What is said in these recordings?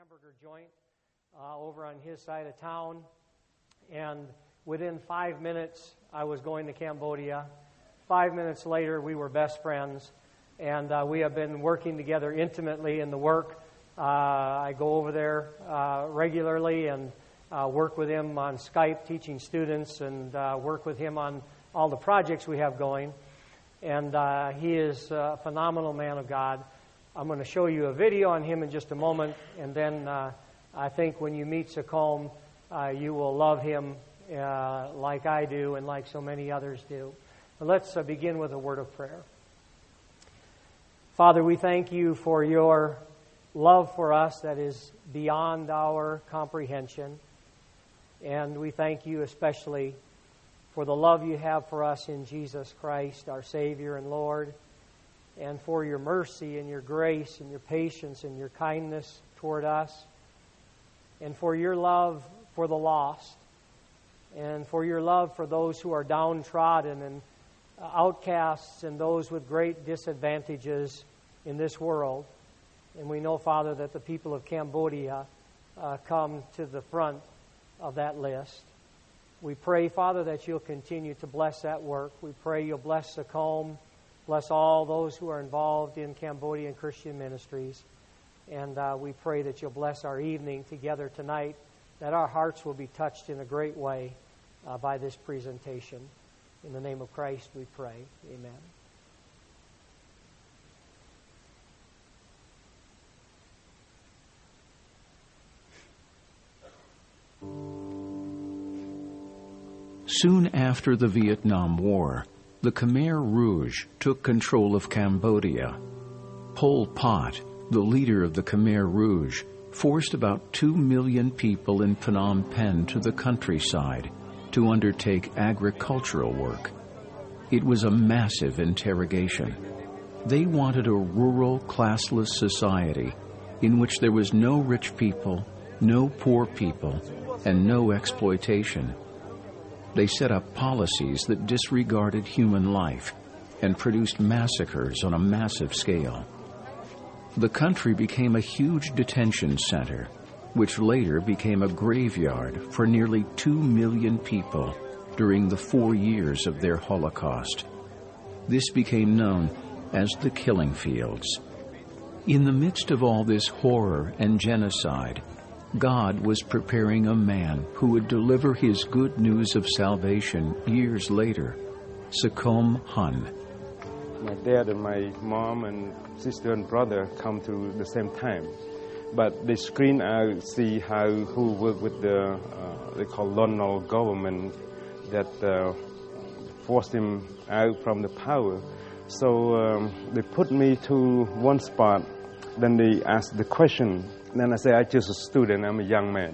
hamburger joint over on his side of town, and within 5 minutes, I was going to Cambodia. 5 minutes later, we were best friends, and we have been working together intimately in the work. I go over there regularly and work with him on Skype, teaching students, and work with him on all the projects we have going. And he is a phenomenal man of God. I'm going to show you a video on him in just a moment, and then I think when you meet Sacombe, you will love him like I do and like so many others do. But let's begin with a word of prayer. Father, we thank you for your love for us that is beyond our comprehension. And we thank you especially for the love you have for us in Jesus Christ, our Savior and Lord, and for your mercy and your grace and your patience and your kindness toward us, and for your love for the lost, and for your love for those who are downtrodden and outcasts and those with great disadvantages in this world. And we know, Father, that the people of Cambodia come to the front of that list. We pray, Father, that you'll continue to bless that work. We pray you'll bless Sacombe, bless all those who are involved in Cambodian Christian ministries. And we pray that you'll bless our evening together tonight, that our hearts will be touched in a great way by this presentation. In the name of Christ we pray. Amen. Soon after the Vietnam War, the Khmer Rouge took control of Cambodia. Pol Pot, the leader of the Khmer Rouge, forced about 2 million people in Phnom Penh to the countryside to undertake agricultural work. It was a massive interrogation. They wanted a rural, classless society in which there was no rich people, no poor people, and no exploitation. They set up policies that disregarded human life and produced massacres on a massive scale. The country became a huge detention center, which later became a graveyard for nearly 2 million people during the 4 years of their Holocaust. This became known as the Killing Fields. In the midst of all this horror and genocide, God was preparing a man who would deliver his good news of salvation years later, Sacombe Hun. My dad and my mom and sister and brother come to the same time. But they screen out, see who work with the, they call Lonol government that forced him out from the power. So they put me to one spot, then they asked the question. Then I say, I'm just a student, I'm a young man.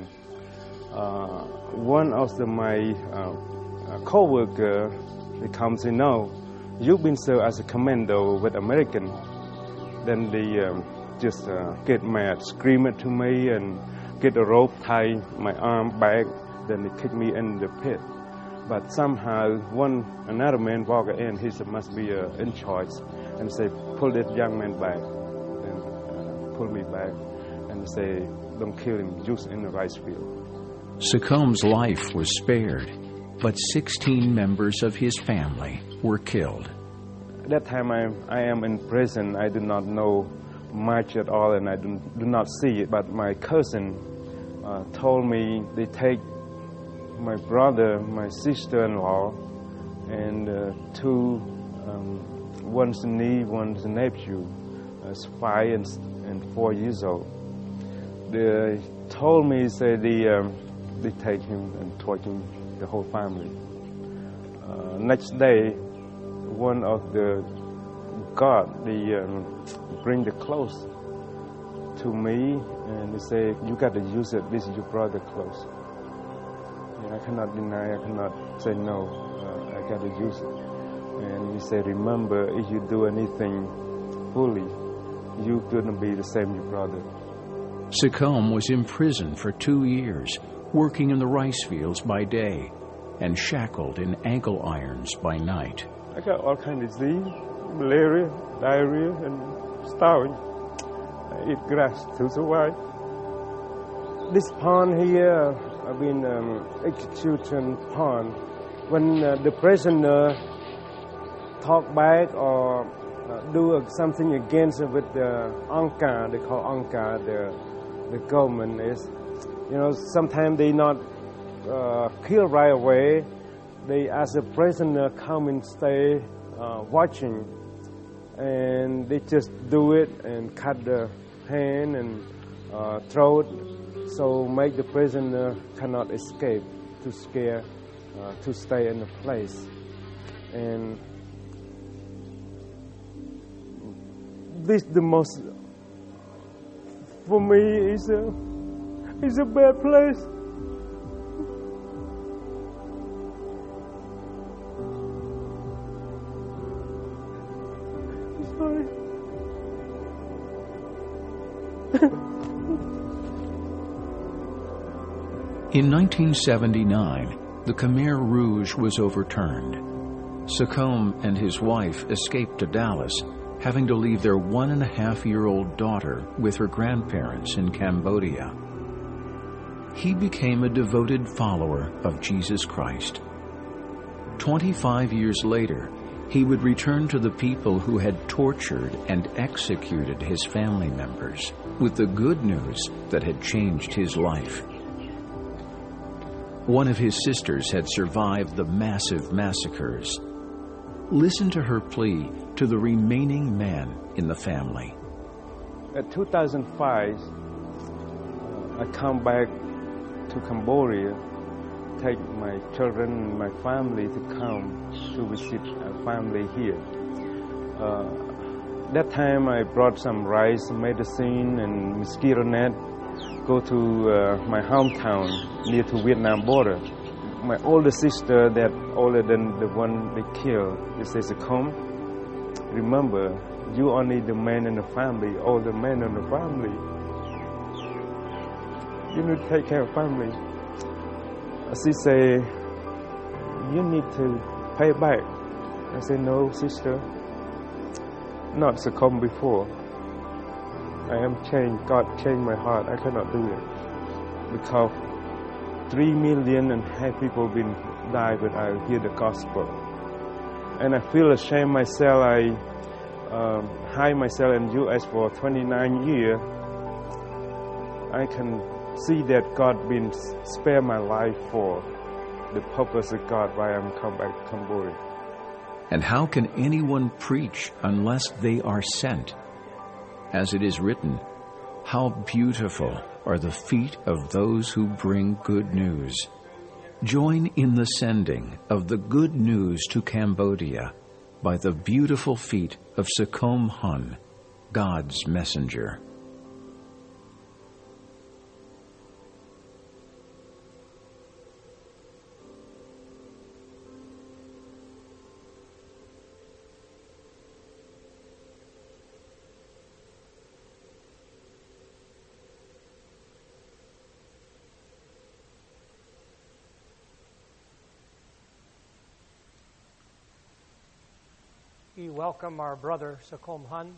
One of my co-worker, they come and say, no, you've been served as a commando with American. Then they just get mad, scream it to me and get a rope, tie my arm back, then they kick me in the pit. But somehow another man walked in, he said, must be in charge, and say, pull that young man back. Then pull me back. And say, don't kill him, just in the rice field. Sacombe's life was spared, but 16 members of his family were killed. At that time, I am in prison. I do not know much at all, and I do not see it. But my cousin told me they take my brother, my sister-in-law, and one's niece, one's nephew, 5 and 4 years old. They told me, say they take him and torture the whole family. Next day, one of the guard, they bring the clothes to me and they say, you got to use it, this is your brother's clothes. And I cannot deny, I cannot say no, I got to use it. And he said, remember, if you do anything fully, you're going to be the same your brother. Sacombe was imprisoned for 2 years, working in the rice fields by day and shackled in ankle irons by night. I got all kinds of disease, malaria, diarrhea, and starving. I eat grass to survive. This pond here, I've been execution pond. When the prisoner talk back or do something against with the Angkar, they call Angkar, the government is, sometimes they not kill right away. They ask the prisoner come and stay watching, and they just do it and cut the hand and throat, so make the prisoner cannot escape, too scared to stay in the place. And this the most, for me, is a bad place. Sorry. In 1979, the Khmer Rouge was overturned. Sakome and his wife escaped to Dallas, having to leave their 1.5-year-old daughter with her grandparents in Cambodia. He became a devoted follower of Jesus Christ. 25 years later, he would return to the people who had tortured and executed his family members with the good news that had changed his life. One of his sisters had survived the massive massacres. Listen to her plea to the remaining men in the family. In 2005, I come back to Cambodia, take my children and my family to come to visit our family here. That time I brought some rice, medicine, and mosquito net, go to my hometown near to Vietnam border. My older sister, that older than the one they killed, they says, "Come, remember, you only the man in the family, all the men in the family. You need to take care of family." She say, "You need to pay back." I say, "No, sister, not succumb before. I am changed. God changed my heart. I cannot do it because 3 million and half people been died when I hear the gospel, and I feel ashamed myself. I hide myself in U.S. for 29 years. I can see that God been spare my life for the purpose of God. Why I'm come back to Cambodia." And how can anyone preach unless they are sent? As it is written, "How beautiful are the feet of those who bring good news." Join in the sending of the good news to Cambodia by the beautiful feet of Sakome Hun, God's messenger. We welcome our brother Sakome Hun.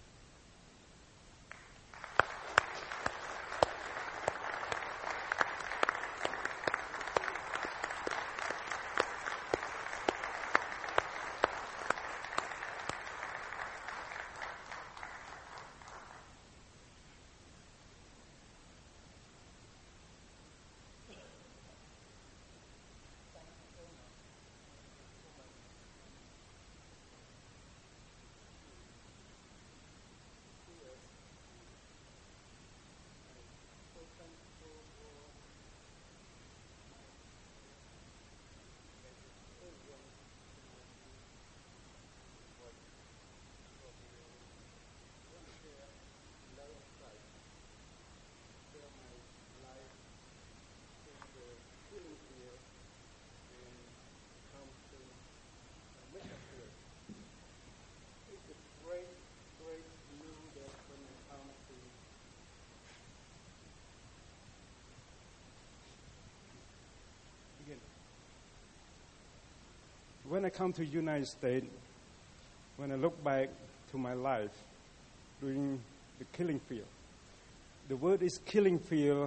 When I come to United States, when I look back to my life during the killing field, the word is killing field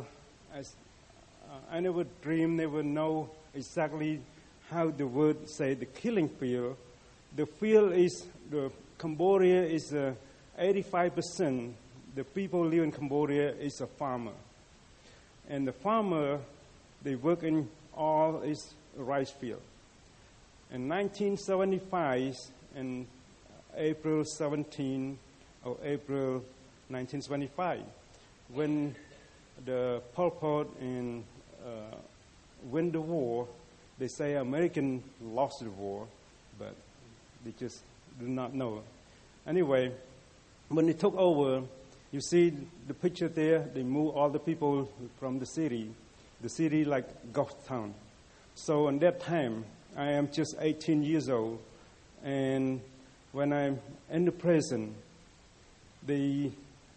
I never dream, never know exactly how the word say the killing field. The field is, Cambodia is 85%. The people live in Cambodia is a farmer. And the farmer, they work in all is rice field. In 1975, in April 17 or April 1975, when the Pol Pot and win the war, they say American lost the war, but they just do not know. Anyway, when they took over, you see the picture there, they moved all the people from the city like ghost town. So in that time, I am just 18 years old, and when I'm in the prison, they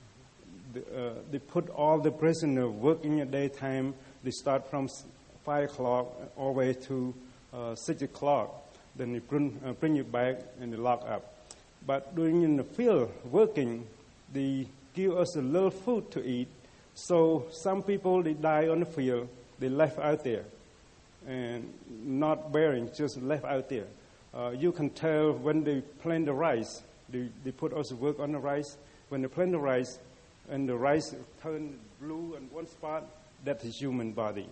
put all the prisoners working at daytime. They start from 5 o'clock all the way to 6 o'clock. Then they bring you back and they lock up. But during in the field working, they give us a little food to eat. So some people, they die on the field. They left out there and not bearing, just left out there. You can tell when they plant the rice, they put us to work on the rice. When they plant the rice, and the rice turn blue in one spot, that's his human body.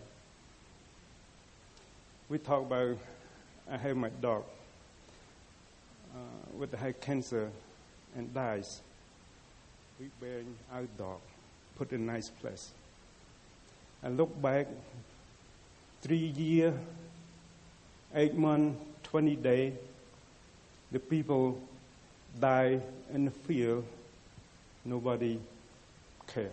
We talk about, I have my dog with the high cancer and dies. We burying our dog, put in a nice place. I look back, 3 years, 8 months, 20 days, the people die in the field, nobody care.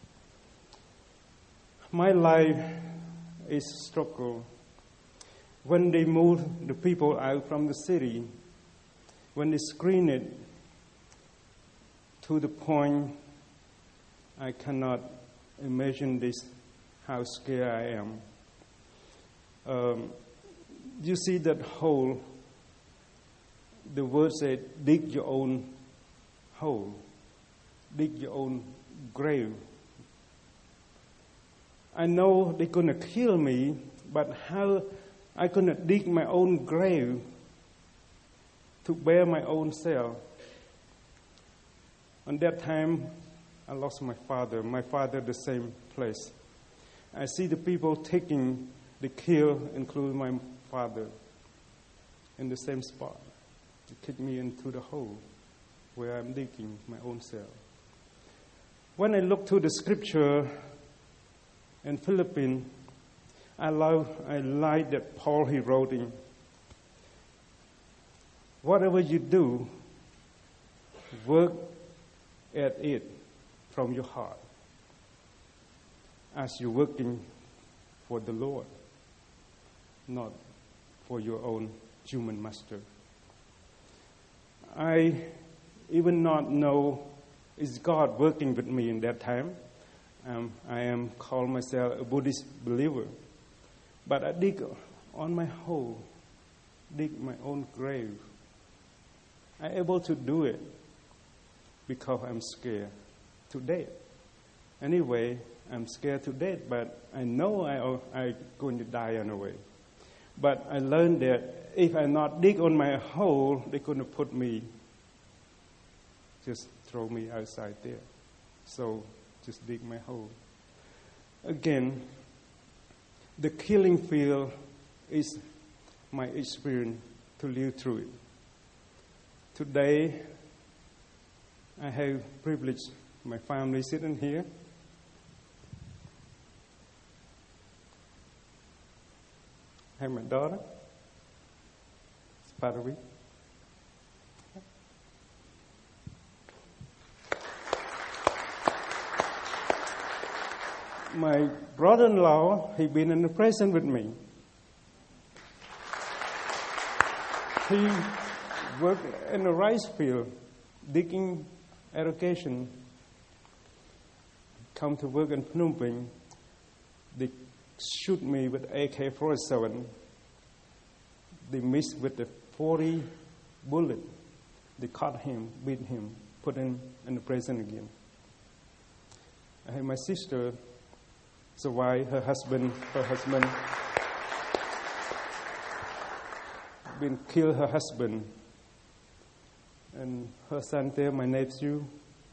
My life is a struggle. When they move the people out from the city, when they screen it to the point I cannot imagine this, how scared I am. You see that hole, the word said, dig your own hole, dig your own grave. I know they're going to kill me, but how I going to dig my own grave to bear my own self? On that time, I lost my father. My father, the same place. I see the people taking the kill, including my father, in the same spot. They kick me into the hole where I'm digging my own self. When I look to the scripture in Philippines, I like that Paul, he wrote in, whatever you do, work at it from your heart as you're working for the Lord, not for your own human master. I even not know is God working with me in that time. I am called myself a Buddhist believer. But I dig on my hole, dig my own grave. I'm able to do it because I'm scared to death. Anyway, I'm scared to death, but I know I'm going to die anyway. But I learned that if I not dig on my hole, they're going to put me, just throw me outside there. So just dig my hole. Again, the killing field is my experience to live through it. Today, I have privilege, my family sitting here. I have my daughter, Valerie. My brother-in-law, he been in the prison with me. He worked in the rice field, digging irrigation. Come to work in Phnom Penh. They shoot me with AK-47. They missed with the 40 bullet. They caught him, beat him, put him in the prison again. I have my sister. survived. Her husband been killed. Her husband and her son there, my nephew.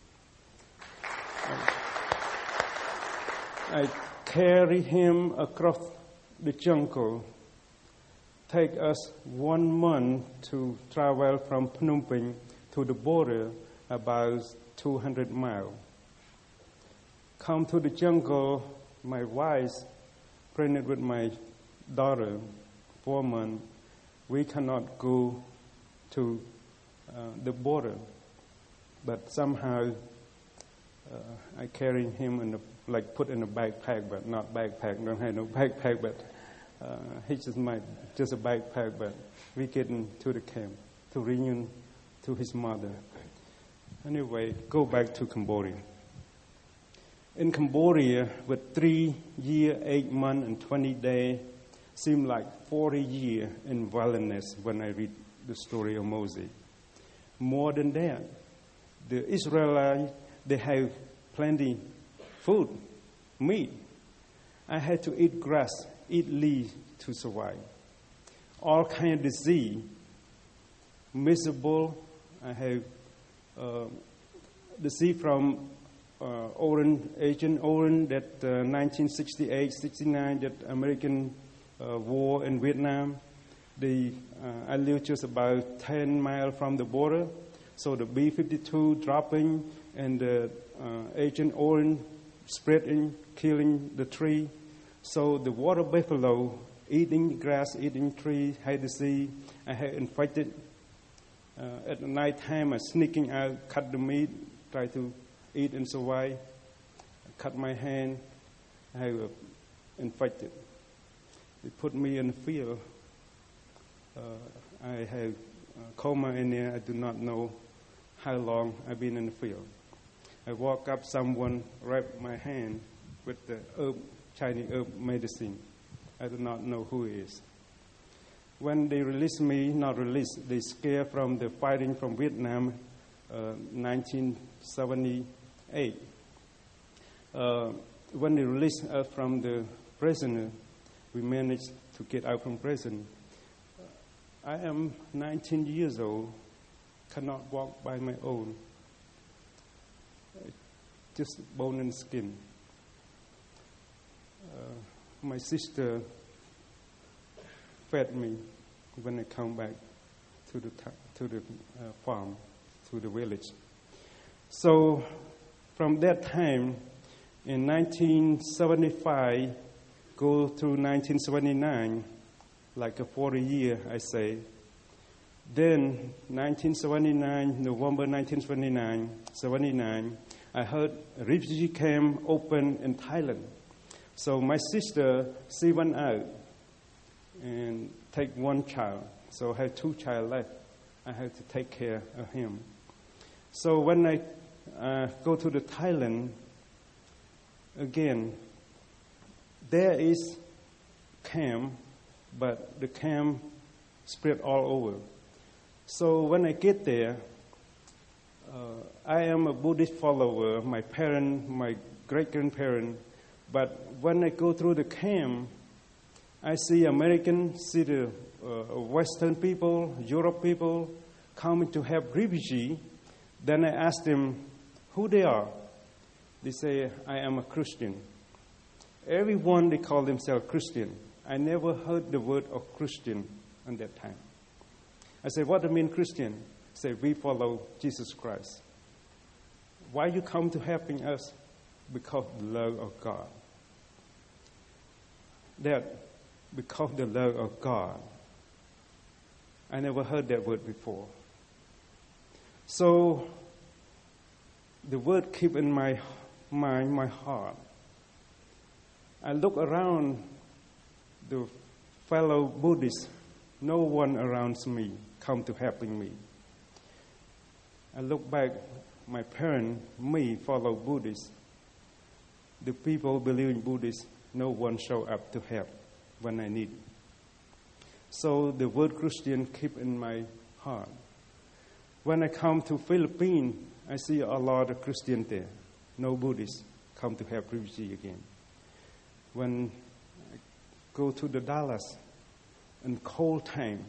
I carry him across the jungle. Take us 1 month to travel from Phnom Penh to the border, about 200 miles. Come to the jungle, my wife, pregnant with my daughter, 4 months. We cannot go to the border, but somehow I carry him put in a backpack, but not backpack. Don't have no backpack, but he's just a backpack. But we get into the camp to reunion to his mother. Anyway, go back to Cambodia. In Cambodia, with 3 years, 8 months, and 20 days, seemed like 40 years in wilderness when I read the story of Moses. More than that, the Israelites, they have plenty food, meat. I had to eat grass, eat leaves to survive. All kind of disease, miserable. I have disease from Agent Orange, that 1968-69, that American war in Vietnam. I live just about 10 miles from the border, so the B-52 dropping and the Agent Orange spreading, killing the tree. So the water buffalo eating grass, eating trees, had disease. I had infected. At the night time, I sneaking out, cut the meat, try to eat and survive. I cut my hand, I have infected. They put me in the field. I have coma in there. I do not know how long I've been in the field. I walk up, someone wrapped my hand with the Chinese herb medicine. I do not know who it is. When they released me, they scared from the fighting from Vietnam, 1978. When they released us from the prison, we managed to get out from prison. I am 19 years old, cannot walk by my own, just bone and skin. My sister fed me when I come back to the farm, to the village. So from that time, in 1975, go through 1979, like a 40 year, I say. Then, November 1979, I heard a refugee camp open in Thailand. So my sister, she went out and take 1 child. So I had 2 child left. I had to take care of him. So when I go to the Thailand, again, there is camp, but the camp spread all over. So when I get there, I am a Buddhist follower, my parents, my great-grandparents, but when I go through the camp, I see Americans, see the Western people, Europe people coming to help refugees. Then I ask them who they are. They say, I am a Christian. Everyone, they call themselves Christian. I never heard the word of Christian at that time. I said, what do you mean Christian? I say, we follow Jesus Christ. Why you come to helping us? Because of the love of God. That, because of the love of God. I never heard that word before. So, the word keep in my mind, my heart. I look around the fellow Buddhists. No one around me come to helping me. I look back, my parents, me, follow Buddhists. The people believe in Buddhists, no one show up to help when I need. So the word Christian keep in my heart. When I come to Philippines, I see a lot of Christians there. No Buddhists come to help refugees again. when I go to the Dallas in cold time.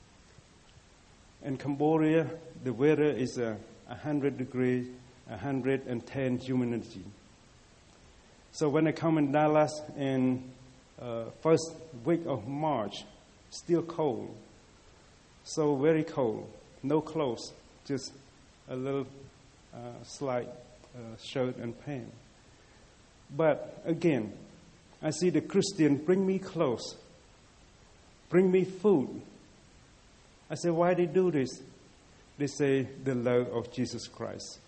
In Cambodia, the weather is 100 degrees, 110 humidity. So when I come in Dallas in first week of March, still cold. So very cold. No clothes, just a little slight shirt and pants. But again, I see the Christian bring me clothes, bring me food. I say, why they do this? They say, the love of Jesus Christ.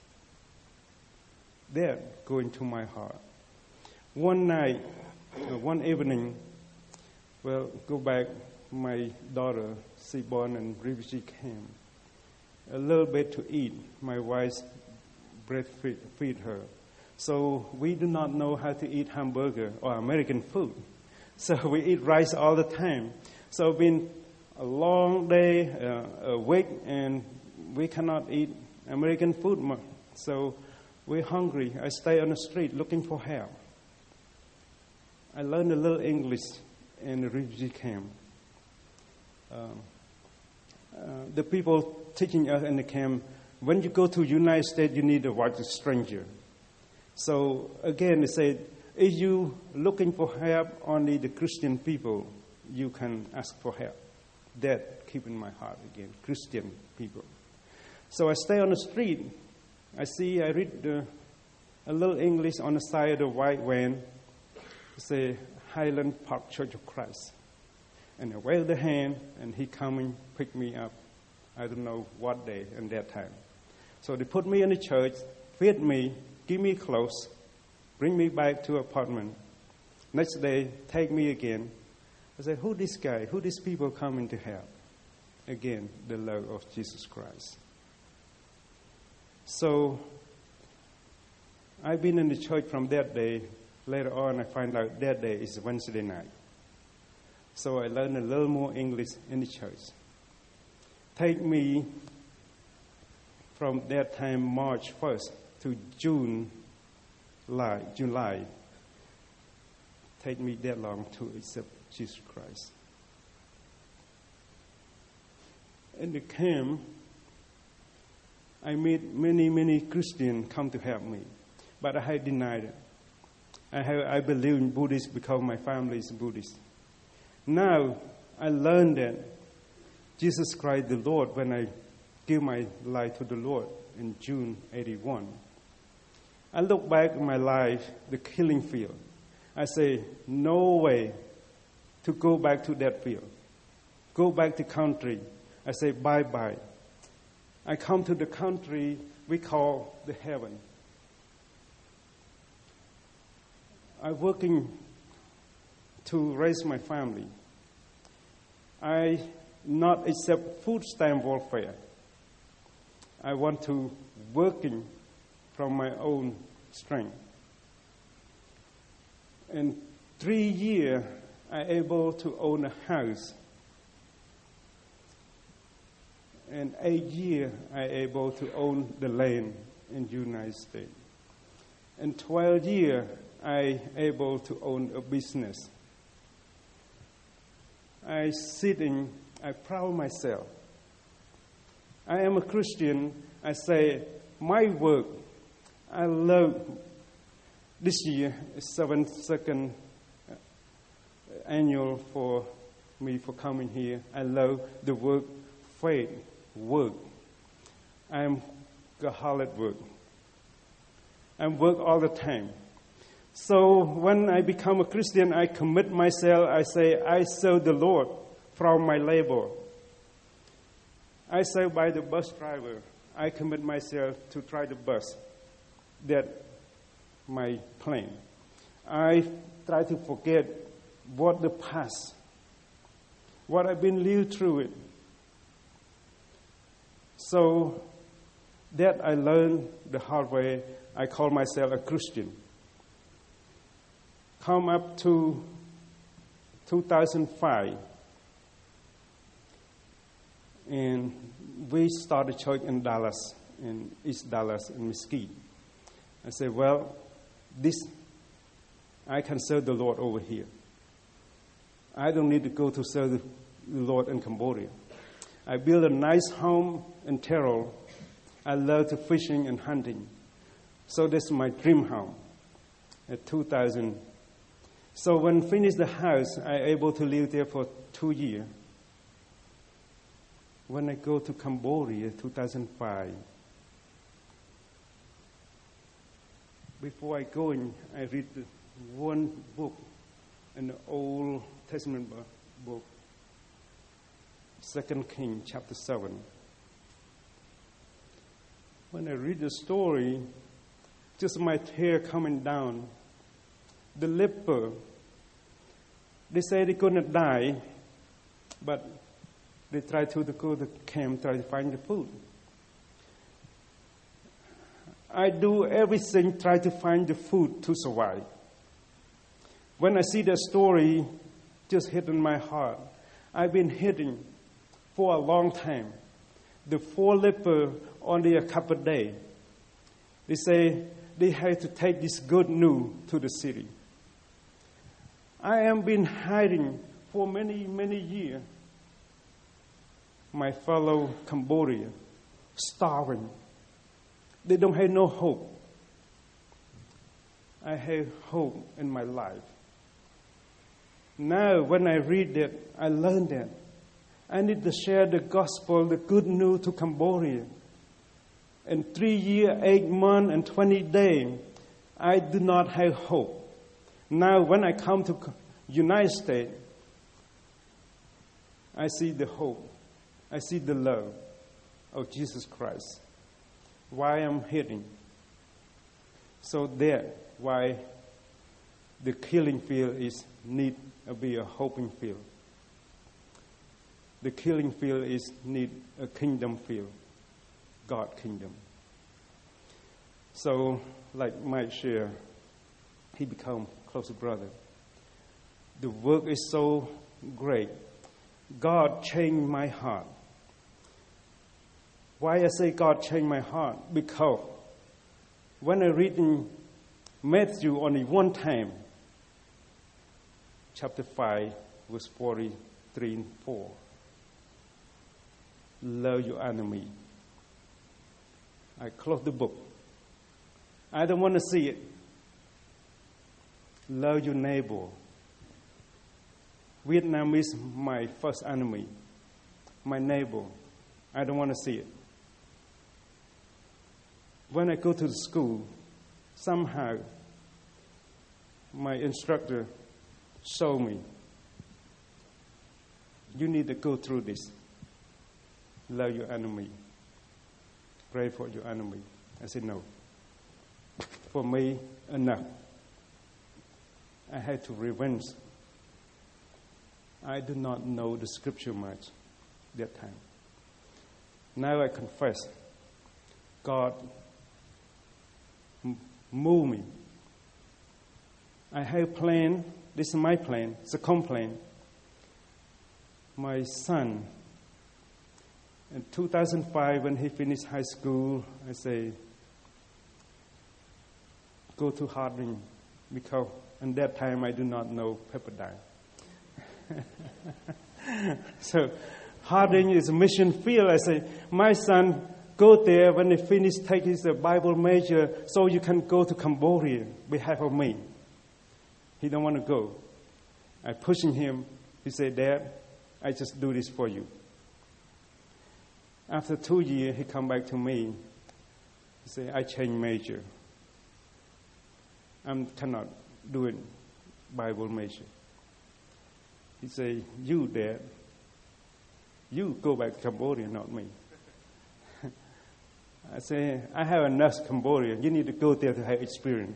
That go into my heart. One night, one evening, go back, my daughter, she born in refugee camp. A little bit to eat. My wife's breastfeed her. So we do not know how to eat hamburger or American food. So we eat rice all the time. So it's been a long day, a week, and we cannot eat American food much. So we're hungry. I stay on the street looking for help. I learned a little English in the refugee camp. The people teaching us in the camp, when you go to United States, you need to watch a stranger. So again, they said, if you looking for help, only the Christian people, you can ask for help. That keep in my heart again, Christian people. So I stay on the street. I read a little English on the side of the white van. Say Highland Park Church of Christ. And I wave the hand, and he coming pick me up. I don't know what day and that time. So they put me in the church, feed me, give me clothes, bring me back to apartment. Next day, take me again. I say, who this guy? Who these people coming to help? Again, the love of Jesus Christ. So I've been in the church from that day. Later on, I find out that day is Wednesday night. So I learned a little more English in the church. Take me from that time, March 1st, to July. Take me that long to accept Jesus Christ. In the camp, I meet many Christians come to help me, but I had denied it. I believe in Buddhist because my family is Buddhist. Now, I learned that Jesus Christ the Lord, when I gave my life to the Lord in June 81, I look back at my life, the killing field. I say, no way to go back to that field. Go back to country. I say, bye-bye. I come to the country we call the heaven. I'm working to raise my family. I not accept food stamp welfare. I want to working from my own strength. In 3 years, I able to own a house. In 8 years, I able to own the land in the United States. In 12 years, I able to own a business. I proud myself. I am a Christian. I say, my work, I love. This year is 72nd annual for me for coming here. I love the work, faith, work. I am a hard work. I work all the time. So when I become a Christian, I commit myself. I say, I serve the Lord from my labor. I say by the bus driver, I commit myself to try the bus. That my plan. I try to forget what the past, what I've been lived through it. So that I learned the hard way. I call myself a Christian. Come up to 2005, and we started church in Dallas, in East Dallas, in Mesquite. I said, well, I can serve the Lord over here. I don't need to go to serve the Lord in Cambodia. I built a nice home in Terrell. I love to fishing and hunting. So that's my dream home at 2000. So when finished the house, I able to live there for 2 years. When I go to Cambodia, 2005, before I go in, I read one book, an Old Testament book, 2 Kings chapter 7. When I read the story, just my hair coming down, the leper, they say they're going to die, but they try to go to the camp, try to find the food. I do everything, try to find the food to survive. When I see that story, just hit in my heart. I've been hitting for a long time. The 4 lepers, only a couple of days. They say they had to take this good news to the city. I have been hiding for many, many years. My fellow Cambodians, starving. They don't have no hope. I have hope in my life. Now, when I read that, I learned that I need to share the gospel, the good news to Cambodia. In 3 years, 8 months, and 20 days, I do not have hope. Now, when I come to United States, I see the hope. I see the love of Jesus Christ. Why I'm hitting. So that's why the killing field is need to be a hoping field. The killing field is need a kingdom field, God kingdom. So, like Mike shared, he become closer brother. The work is so great. God changed my heart. Why I say God changed my heart? Because when I read in Matthew only one time, chapter 5, verse 43 and 4, love your enemy. I close the book. I don't want to see it. Love your neighbor. Vietnam is my first enemy, my neighbor. I don't want to see it. When I go to the school, somehow my instructor showed me, you need to go through this. Love your enemy. Pray for your enemy. I said, no. For me, enough. I had to revenge. I do not know the scripture much that time. Now I confess, God moved me. I have plan. This is my plan. It's a complaint. My son, in 2005, when he finished high school, I say, go to Harding, because at that time I do not know Pepperdine. So Harding is a mission field. I say, my son, go there when he finish, take his Bible major so you can go to Cambodia behalf of me. He don't want to go. I pushing him. He said, Dad, I just do this for you. After 2 years, he come back to me. He said, I changed major. I cannot do it Bible major. He said, you, Dad, you go back to Cambodia, not me. I say, I have enough Cambodia. You need to go there to have experience.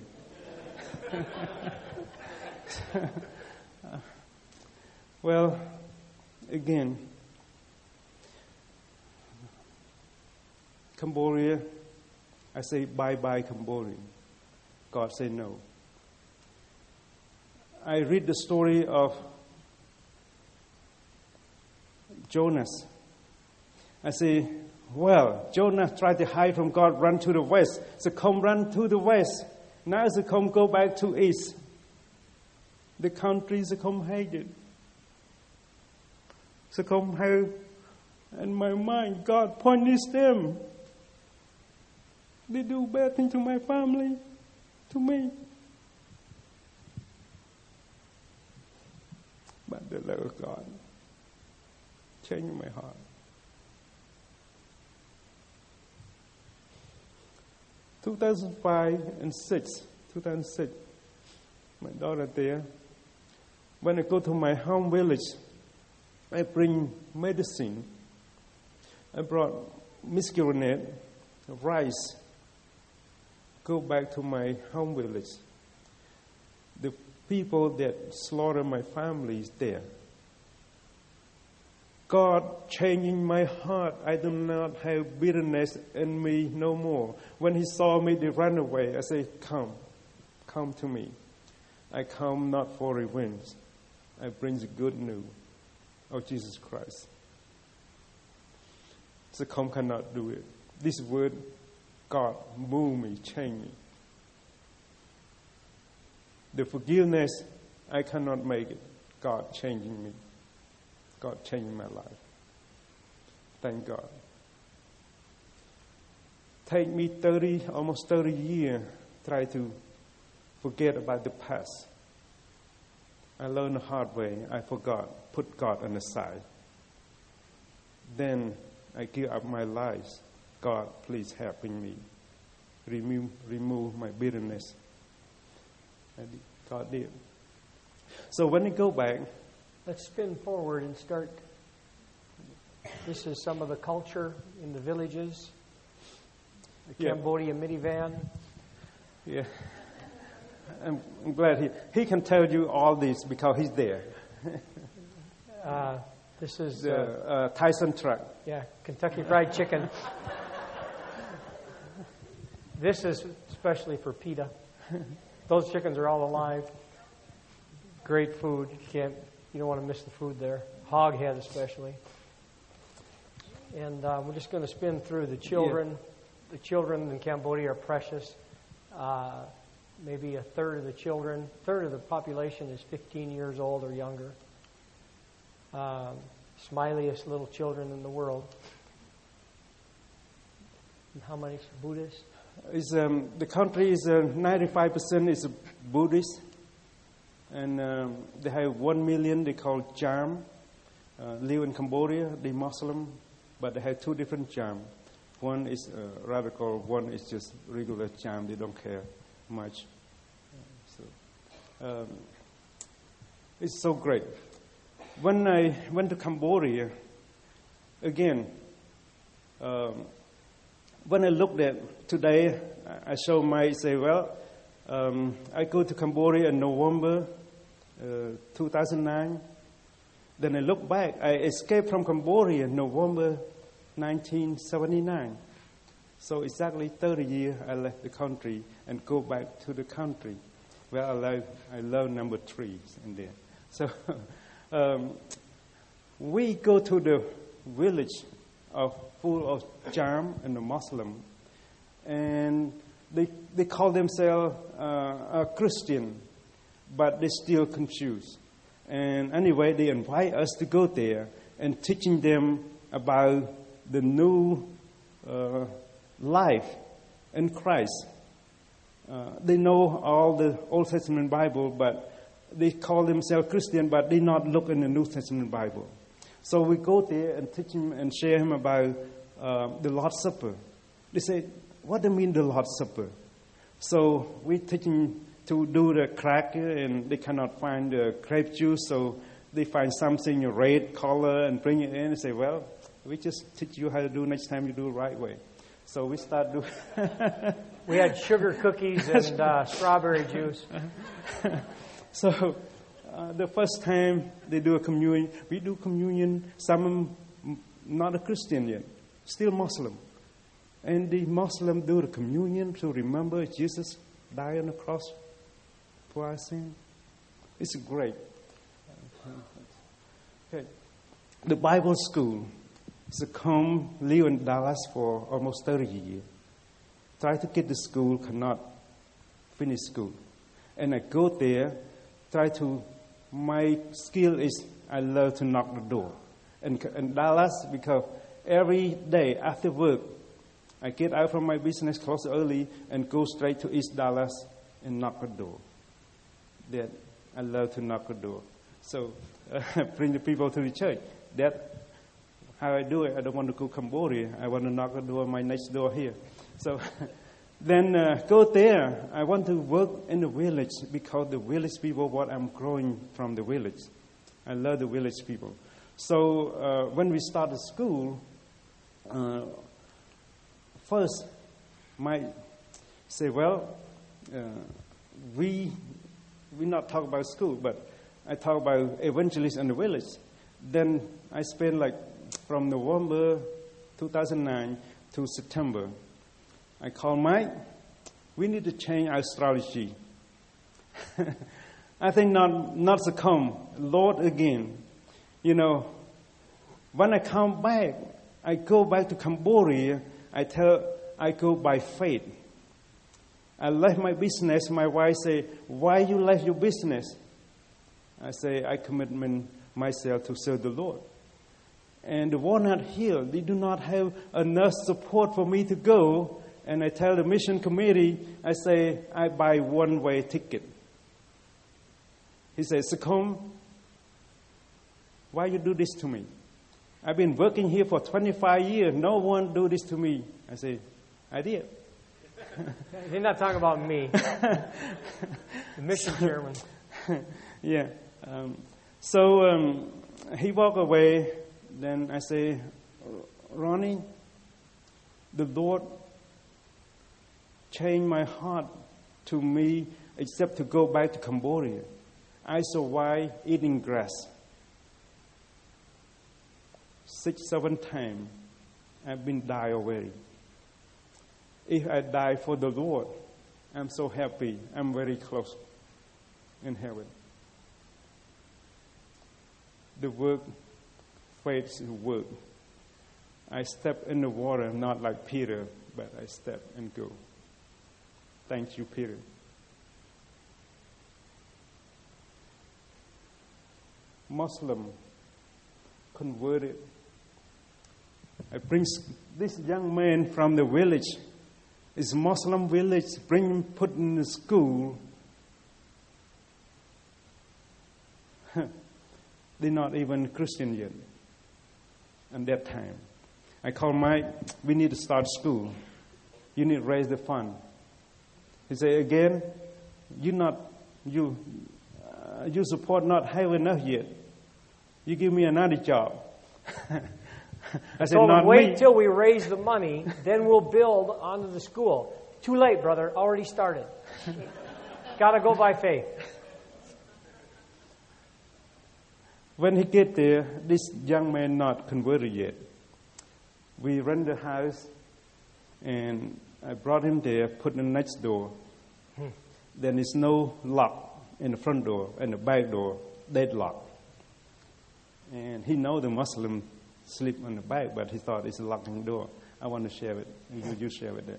Well, again, Cambodia, I say bye-bye Cambodia. God said no. I read the story of Jonas. I say, well, Jonah tried to hide from God, run to the west. So come run to the west. Now so come go back to east. the country Sacom hated. Sacom how, in my mind, God punished them. They do bad things to my family, to me. But the love of God changed my heart. In 2006, my daughter there, when I go to my home village, I bring medicine. I brought miscegenate, rice, go back to my home village. The people that slaughter my family is there. God changing my heart. I do not have bitterness in me no more. When he saw me, they ran away. I say, come to me. I come not for revenge. I bring the good news of Jesus Christ. Sacom cannot do it. This word, God, move me, change me. The forgiveness, I cannot make it. God changing me. God changing my life. Thank God. Take me almost 30 years, try to forget about the past. I learned the hard way. I forgot, put God on the side. Then I give up my life. God, please help me. Remove my bitterness. And God did. So when I go back, let's spin forward and start. This is some of the culture in the villages. The Cambodia minivan. Yeah. I'm glad he can tell you all this because he's there. This is the Tyson truck. Yeah, Kentucky Fried Chicken. This is especially for PETA. Those chickens are all alive. Great food. You don't want to miss the food there. Hog head especially. And we're just going to spin through the children. Yeah. The children in Cambodia are precious. Maybe a third of the population is 15 years old or younger. Smiliest little children in the world. And how many Buddhists? The country is 95% is Buddhist, and they have 1 million. They call Jam. Live in Cambodia. They Muslim, but they have two different Jam. One is radical. One is just regular Jam. They don't care much. It's so great. When I went to Cambodia, again, when I looked at today, I say, I go to Cambodia in November 2009. Then I look back, I escaped from Cambodia in November 1979. So exactly 30 years I left the country and go back to the country where I learned number 3 in there. So we go to the village full of Jam and the Muslim, and they call themselves a Christian, but they still confused. And anyway, they invite us to go there and teaching them about the new life in Christ. They know all the Old Testament Bible, but they call themselves Christian, but they not look in the New Testament Bible. So we go there and teach them and share him about the Lord's Supper. They say, what do you mean the Lord's Supper? So we teach them to do the cracker, and they cannot find the grape juice, so they find something red color and bring it in and say, well, we just teach you how to do next time you do it right way. So we start doing. We had sugar cookies and strawberry juice. So the first time they do a communion, we do communion. Some not a Christian yet, still Muslim. And the Muslim do the communion to remember Jesus died on the cross for our sin. It's great. Okay. The Bible school. Sacom live in Dallas for almost 30 years. Try to get the school, cannot finish school. And I go there, try to my skill is I love to knock the door. In Dallas, because every day after work, I get out from my business, close early, and go straight to East Dallas and knock the door. That I love to knock the door. So bring the people to the church. That's how I do it. I don't want to go to Cambodia. I want to knock the door, my next door here. So then go there. I want to work in the village because the village people, what I'm growing from the village. I love the village people. So when we started school, first might say, well, we not talk about school, but I talk about evangelists in the village. Then I spent from November 2009 to September. I called Mike. We need to change our strategy. I think not to come, Lord again. You know, when I come back, I go back to Cambodia. I go by faith. I left my business. My wife say, "Why you left your business?" I say, "I commit myself to serve the Lord." And the Walnut Hill, they do not have enough support for me to go. And I tell the mission committee, I say, I buy one-way ticket. He says, "Secom, why you do this to me? I've been working here for 25 years. No one do this to me." I say, "I did." He's not talking about me. The mission chairman. Yeah. So he walked away. Then I say, "Ronnie, the Lord changed my heart to me except to go back to Cambodia. I survived eating grass 6-7 times. I've been died already. If I die for the Lord, I'm so happy. I'm very close in heaven." The work, faith work. I step in the water, not like Peter, but I step and go. Thank you, Peter. Muslim converted. I bring this young man from the village. It's Muslim village. Bring him, put in the school. They're not even Christian yet. At that time, I called Mike. We need to start school. You need to raise the fund. He said, "Again, you support not have enough yet. You give me another job." I said, "Not wait me." till we raise the money, then we'll build onto the school. Too late, brother. Already started. Got to go by faith. When he get there, this young man not converted yet. We rent the house, and I brought him there, put him next door. Then there's no lock in the front door and the back door, deadlock. And he know the Muslim sleep on the back, but he thought it's a locking door. I want to share it, and you share it there.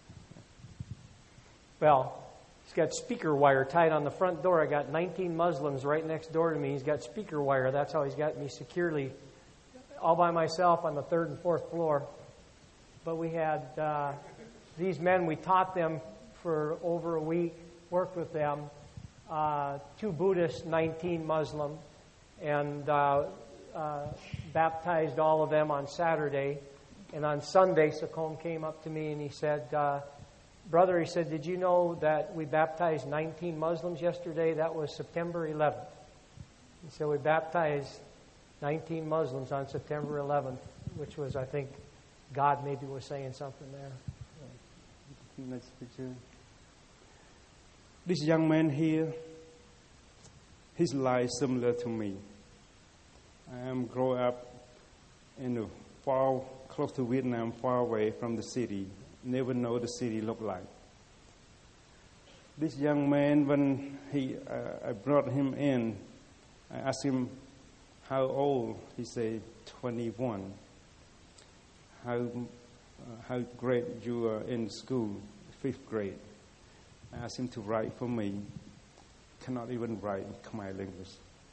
Well, he's got speaker wire tied on the front door. I got 19 Muslims right next door to me. He's got speaker wire. That's how he's got me securely all by myself on the 3rd and 4th floor. But we had these men. We taught them for over a week, worked with them. 2 Buddhists, 19 Muslim, and baptized all of them on Saturday. And on Sunday, Secom came up to me and he said, "Brother," he said, "did you know that we baptized 19 Muslims yesterday? That was September 11th. He said, "We baptized 19 Muslims on September 11th, which was, I think, God maybe was saying something there." Next picture. This young man here, his life similar to me. I am grow up in a far, close to Vietnam, far away from the city. Never know the city look like. This young man, when I brought him in, I asked him how old. He said 21. How great you are in school, 5th grade. I asked him to write for me. Cannot even write Khmer language.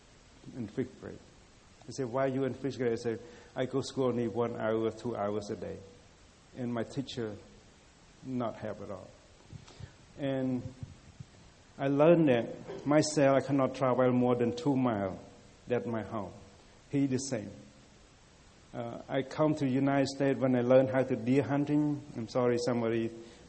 in 5th grade. He said, why are you in 5th grade? I said, I go to school only 1 hour, 2 hours a day. And my teacher not help at all. And I learned that myself, I cannot travel more than 2 miles. That's my home. He the same. I come to the United States when I learned how to deer hunting. I'm sorry, somebody.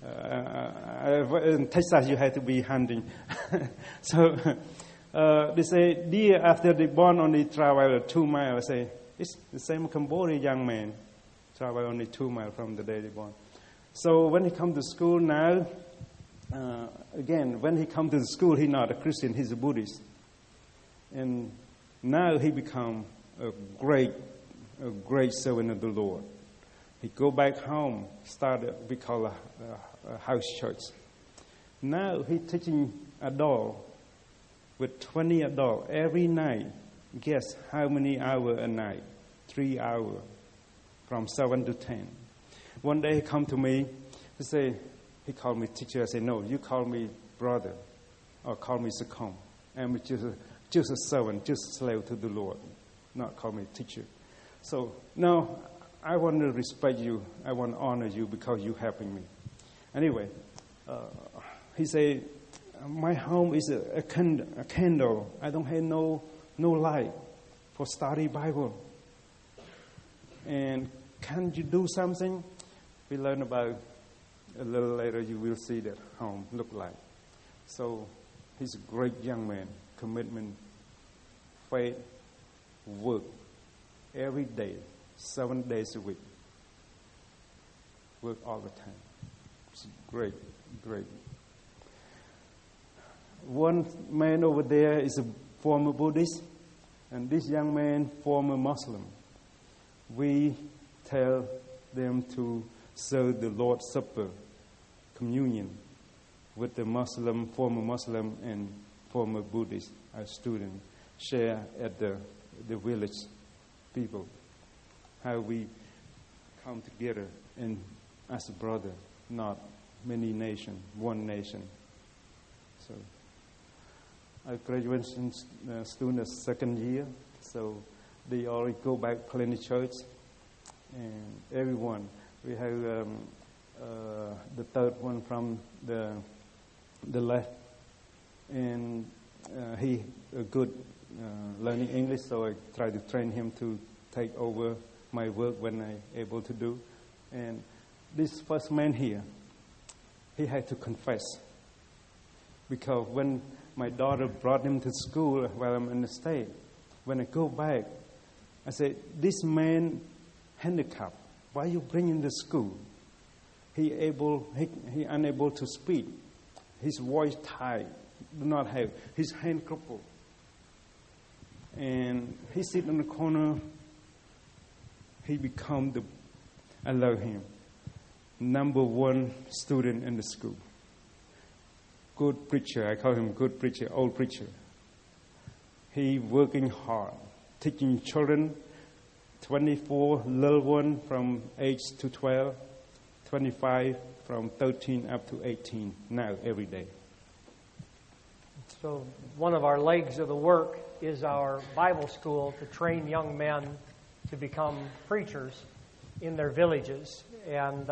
In Texas, you have to be hunting. So they say deer after they born only travel 2 miles. I say it's the same Cambodian young man travel only 2 miles from the day they born. So when he come to school now, again when he come to the school, he's not a Christian, he's a Buddhist, and now he become a great servant of the Lord. He go back home, started we call a house church. Now he teaching adult with 20 adults every night. Guess how many hours a night? 3 hours, from 7 to 10. One day he come to me, he called me teacher. I say, no, you call me brother, or call me Sakom. I'm just a servant, just a slave to the Lord, not call me teacher. So no, I want to respect you. I want to honor you because you helping me. Anyway, he said, my home is a candle. I don't have no light for study Bible. And can you do something? We learn about a little later. You will see that home look like. So he's a great young man. Commitment, faith, work every day, 7 days a week. Work all the time. It's great. One man over there is a former Buddhist, and this young man, former Muslim. We tell them to serve the Lord's Supper, communion, with the Muslim, former Muslim and former Buddhist student, share at the village people, how we come together and as a brother, not many nations, one nation. So I graduation student second year, so they already go back plenty church, and everyone. We have the third one from the left, and he a good learning English, so I try to train him to take over my work when I able to do. And this first man here, he had to confess, because when my daughter brought him to school while I'm in the States, when I go back, I said, this man handicapped, why you bring him to school? He unable to speak. His voice tight, do not have, his hand crippled. And he sit in the corner, he become I love him, number one student in the school. Good preacher, I call him good preacher, old preacher. He working hard, teaching children, 24 little one from age to 12, 25 from 13 up to 18 now every day. So one of our legs of the work is our Bible school to train young men to become preachers in their villages. And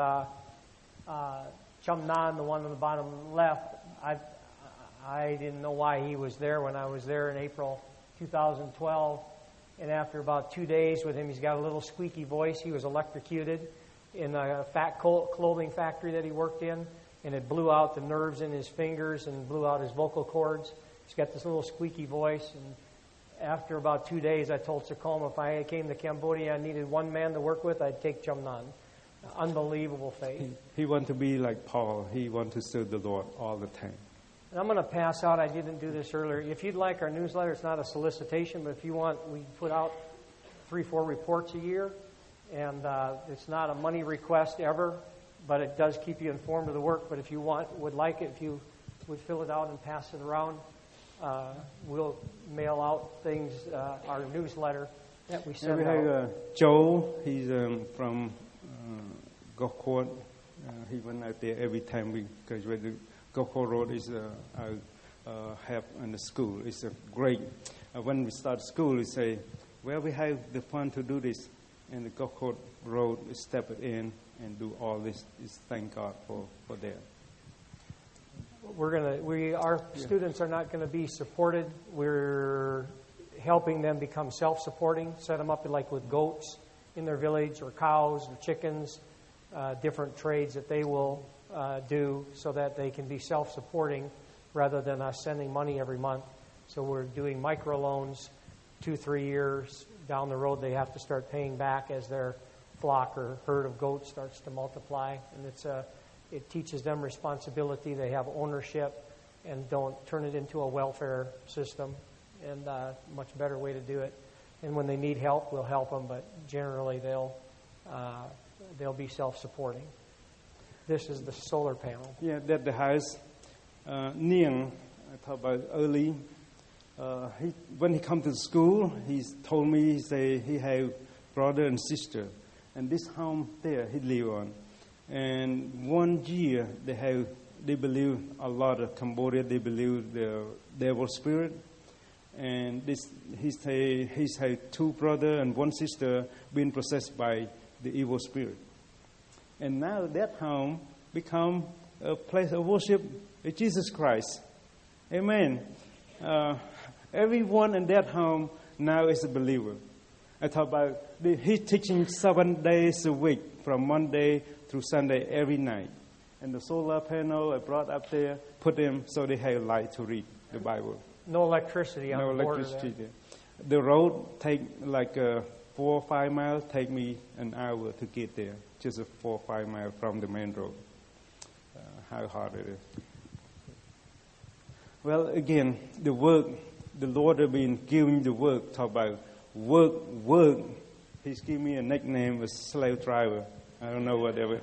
Chum Nan, the one on the bottom left, I didn't know why he was there when I was there in April 2012. And after about 2 days with him, he's got a little squeaky voice. He was electrocuted in a clothing factory that he worked in, and it blew out the nerves in his fingers and blew out his vocal cords. He's got this little squeaky voice. And after about 2 days, I told Sakom if I came to Cambodia and needed one man to work with, I'd take Chum Nan. Unbelievable faith. He wanted to be like Paul. He wanted to serve the Lord all the time. And I'm going to pass out, I didn't do this earlier. If you'd like our newsletter, it's not a solicitation, but if you want, we put out 3-4 reports a year. And it's not a money request ever, but it does keep you informed of the work. But if you would like it, if you would fill it out and pass it around, we'll mail out things, our newsletter that we send out. We have Joe, he's from Gokor. He went out there every time we graduated. Gokor Road is our help in the school. It's a great when we start school, we say, well, we have the fun to do this. And the Gulf Coast Road, we step it in and do all this. Thank God for that. Our students are not going to be supported. We're helping them become self-supporting, set them up like with goats in their village or cows or chickens, different trades that they will do so that they can be self-supporting rather than us sending money every month. So we're doing microloans 2-3 years down the road. They have to start paying back as their flock or herd of goats starts to multiply. And it teaches them responsibility. They have ownership and don't turn it into a welfare system. And much better way to do it. And when they need help, we'll help them, but generally they'll be self-supporting. This is the solar panel. Yeah, that the house. Niang, I talked about early. When he come to school, he told me he have brother and sister, and this home there he live on. And 1 year they believe a lot of Cambodia. They believe the devil spirit. And he's had 2 brothers and 1 sister being possessed by the evil spirit. And now that home become a place of worship of Jesus Christ. Amen. Everyone in that home now is a believer. I talk about he's teaching 7 days a week, from Monday through Sunday, every night. And the solar panel I brought up there, put them so they have light to read the Bible. No electricity on the border. No electricity there. The road take like 4 or 5 miles. Take me an hour to get there. Just 4 or 5 miles from the main road. How hard it is. Well, again, the work. The Lord has been giving the work. Talk about work. He's giving me a nickname, a slave driver. I don't know whatever.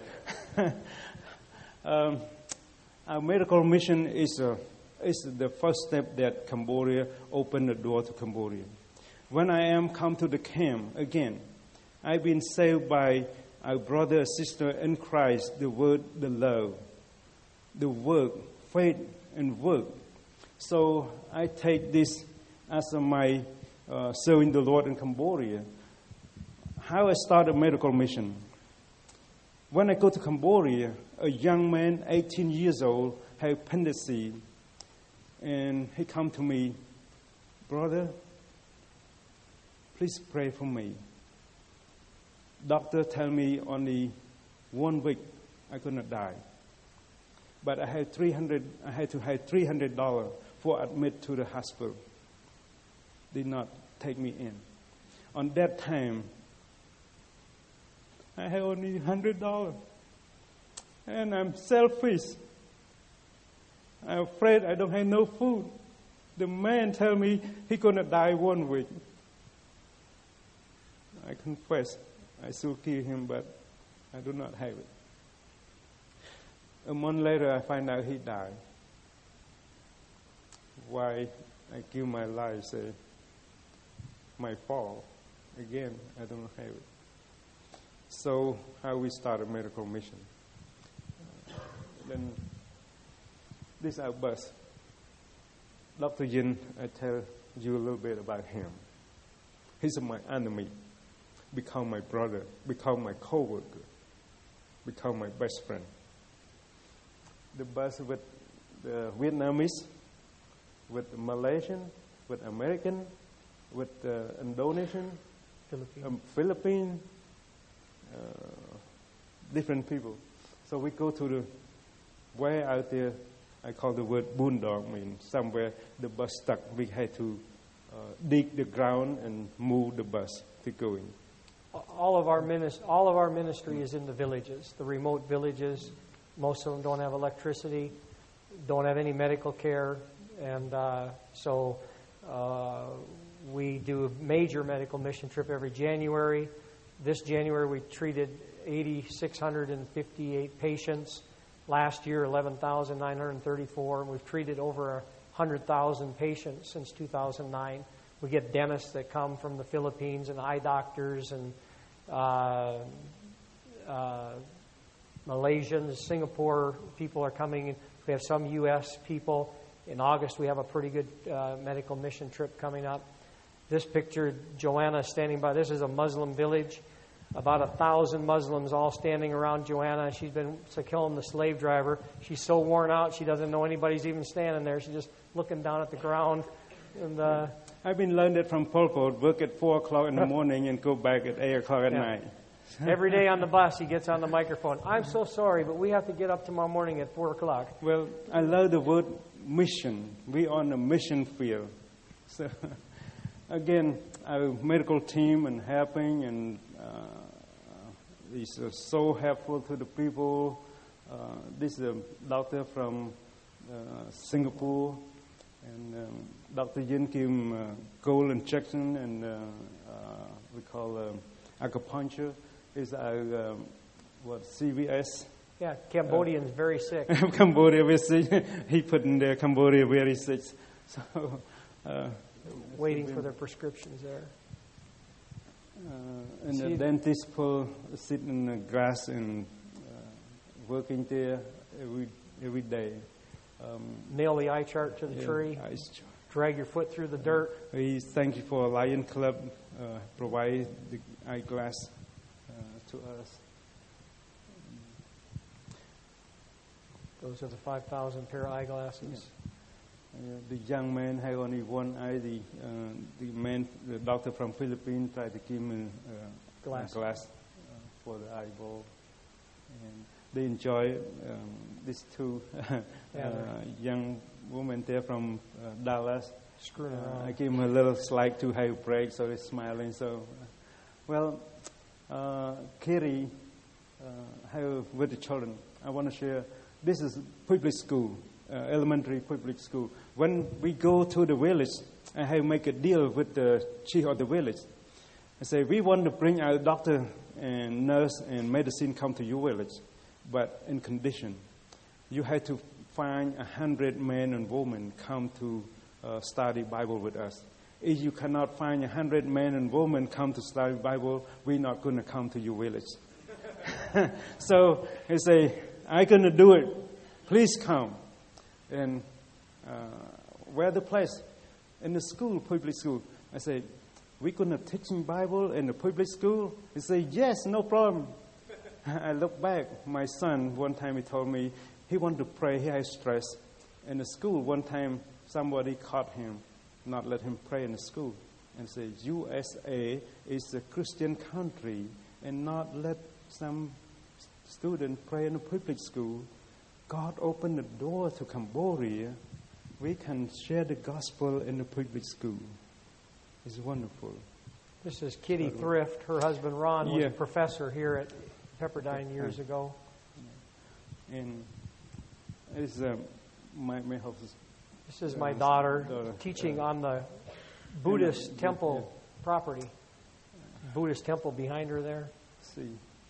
Our medical mission is the first step that Cambodia opened the door to Cambodia. When I come to the camp again, I've been saved by our brother and sister in Christ, the word, the love, the work, faith and work. So I take this as my serving the Lord in Cambodia. How I started medical mission. When I go to Cambodia, a young man, 18 years old, had appendicitis. And he come to me, brother, please pray for me. Doctor tell me only 1 week I'm gonna die. But I had to have $300 for admit to the hospital. Did not take me in. On that time, I had only $100, and I'm selfish. I'm afraid I don't have no food. The man tell me he gonna die 1 week. I confess, I should kill him, but I do not have it. A month later, I find out he died. Why I give my life? Say, my fault. Again, I don't have it. So, how we start a medical mission? Then. This is our bus. Dr. Yin, I tell you a little bit about him. He's my enemy, become my brother, become my co-worker, become my best friend. The bus with the Vietnamese, with the Malaysian, with American, with the Indonesian, Philippine, different people. So we go to the way out there. I call the word boondog, means somewhere the bus stuck. We had to dig the ground and move the bus to go in. All of our ministry is in the villages, the remote villages. Most of them don't have electricity, don't have any medical care, and so we do a major medical mission trip every January. This January we treated 8,658 patients. Last year, 11,934. We've treated over 100,000 patients since 2009. We get dentists that come from the Philippines and eye doctors and Malaysians, Singapore people are coming. We have some U.S. people. In August, we have a pretty good medical mission trip coming up. This picture, Joanna standing by. This is a Muslim village. About 1,000 Muslims all standing around Joanna. She's been killing the slave driver. She's so worn out, she doesn't know anybody's even standing there. She's just looking down at the ground. And I've been learned it from Pol Pot, work at 4 o'clock in the morning and go back at 8 o'clock at night. Every day on the bus, he gets on the microphone. I'm so sorry, but we have to get up tomorrow morning at 4 o'clock. Well, I love the word mission. We're on a mission field. So, again, our medical team and helping and is so helpful to the people. This is a doctor from Singapore, and Dr. Yin Kim gold injection and we call acupuncture. Is our CVS. Yeah, Cambodian's very sick. Cambodia very sick. He put in there Cambodia very sick. So waiting for their prescriptions there. And the dentist sit in the grass and working there every day. Nail the eye chart to the tree. Drag your foot through the dirt. We thank you for Lion Club provide the eyeglass to us. Those are the 5,000 pair of eyeglasses. The young man had only one eye. The doctor from Philippines tried to give him a glass for the eyeball, and they enjoy these two young women there from Dallas. Screwing around. I gave him a little slide to have break, so they're smiling. So, well, Katie, with the children, I want to share. This is public school. Elementary public school. When we go to the village, I have make a deal with the chief of the village. I say, we want to bring our doctor and nurse and medicine come to your village, but in condition, you have to find 100 men and women come to study Bible with us. If you cannot find 100 men and women come to study Bible, we're not going to come to your village. So I say, I'm going to do it. Please come. And where the place? In the school, public school. I say, we're going to teach Bible in the public school? He say, yes, no problem. I look back. My son, one time he told me he wanted to pray. He has stress. In the school, one time somebody caught him, not let him pray in the school. And say, USA is a Christian country and not let some student pray in a public school. God opened the door to Cambodia. We can share the gospel in the public school. It's wonderful. This is Kitty Thrift. Her husband Ron was a professor here at Pepperdine years ago. And it's my house. This is my daughter teaching on the Buddhist temple property. Buddhist temple behind her there. See,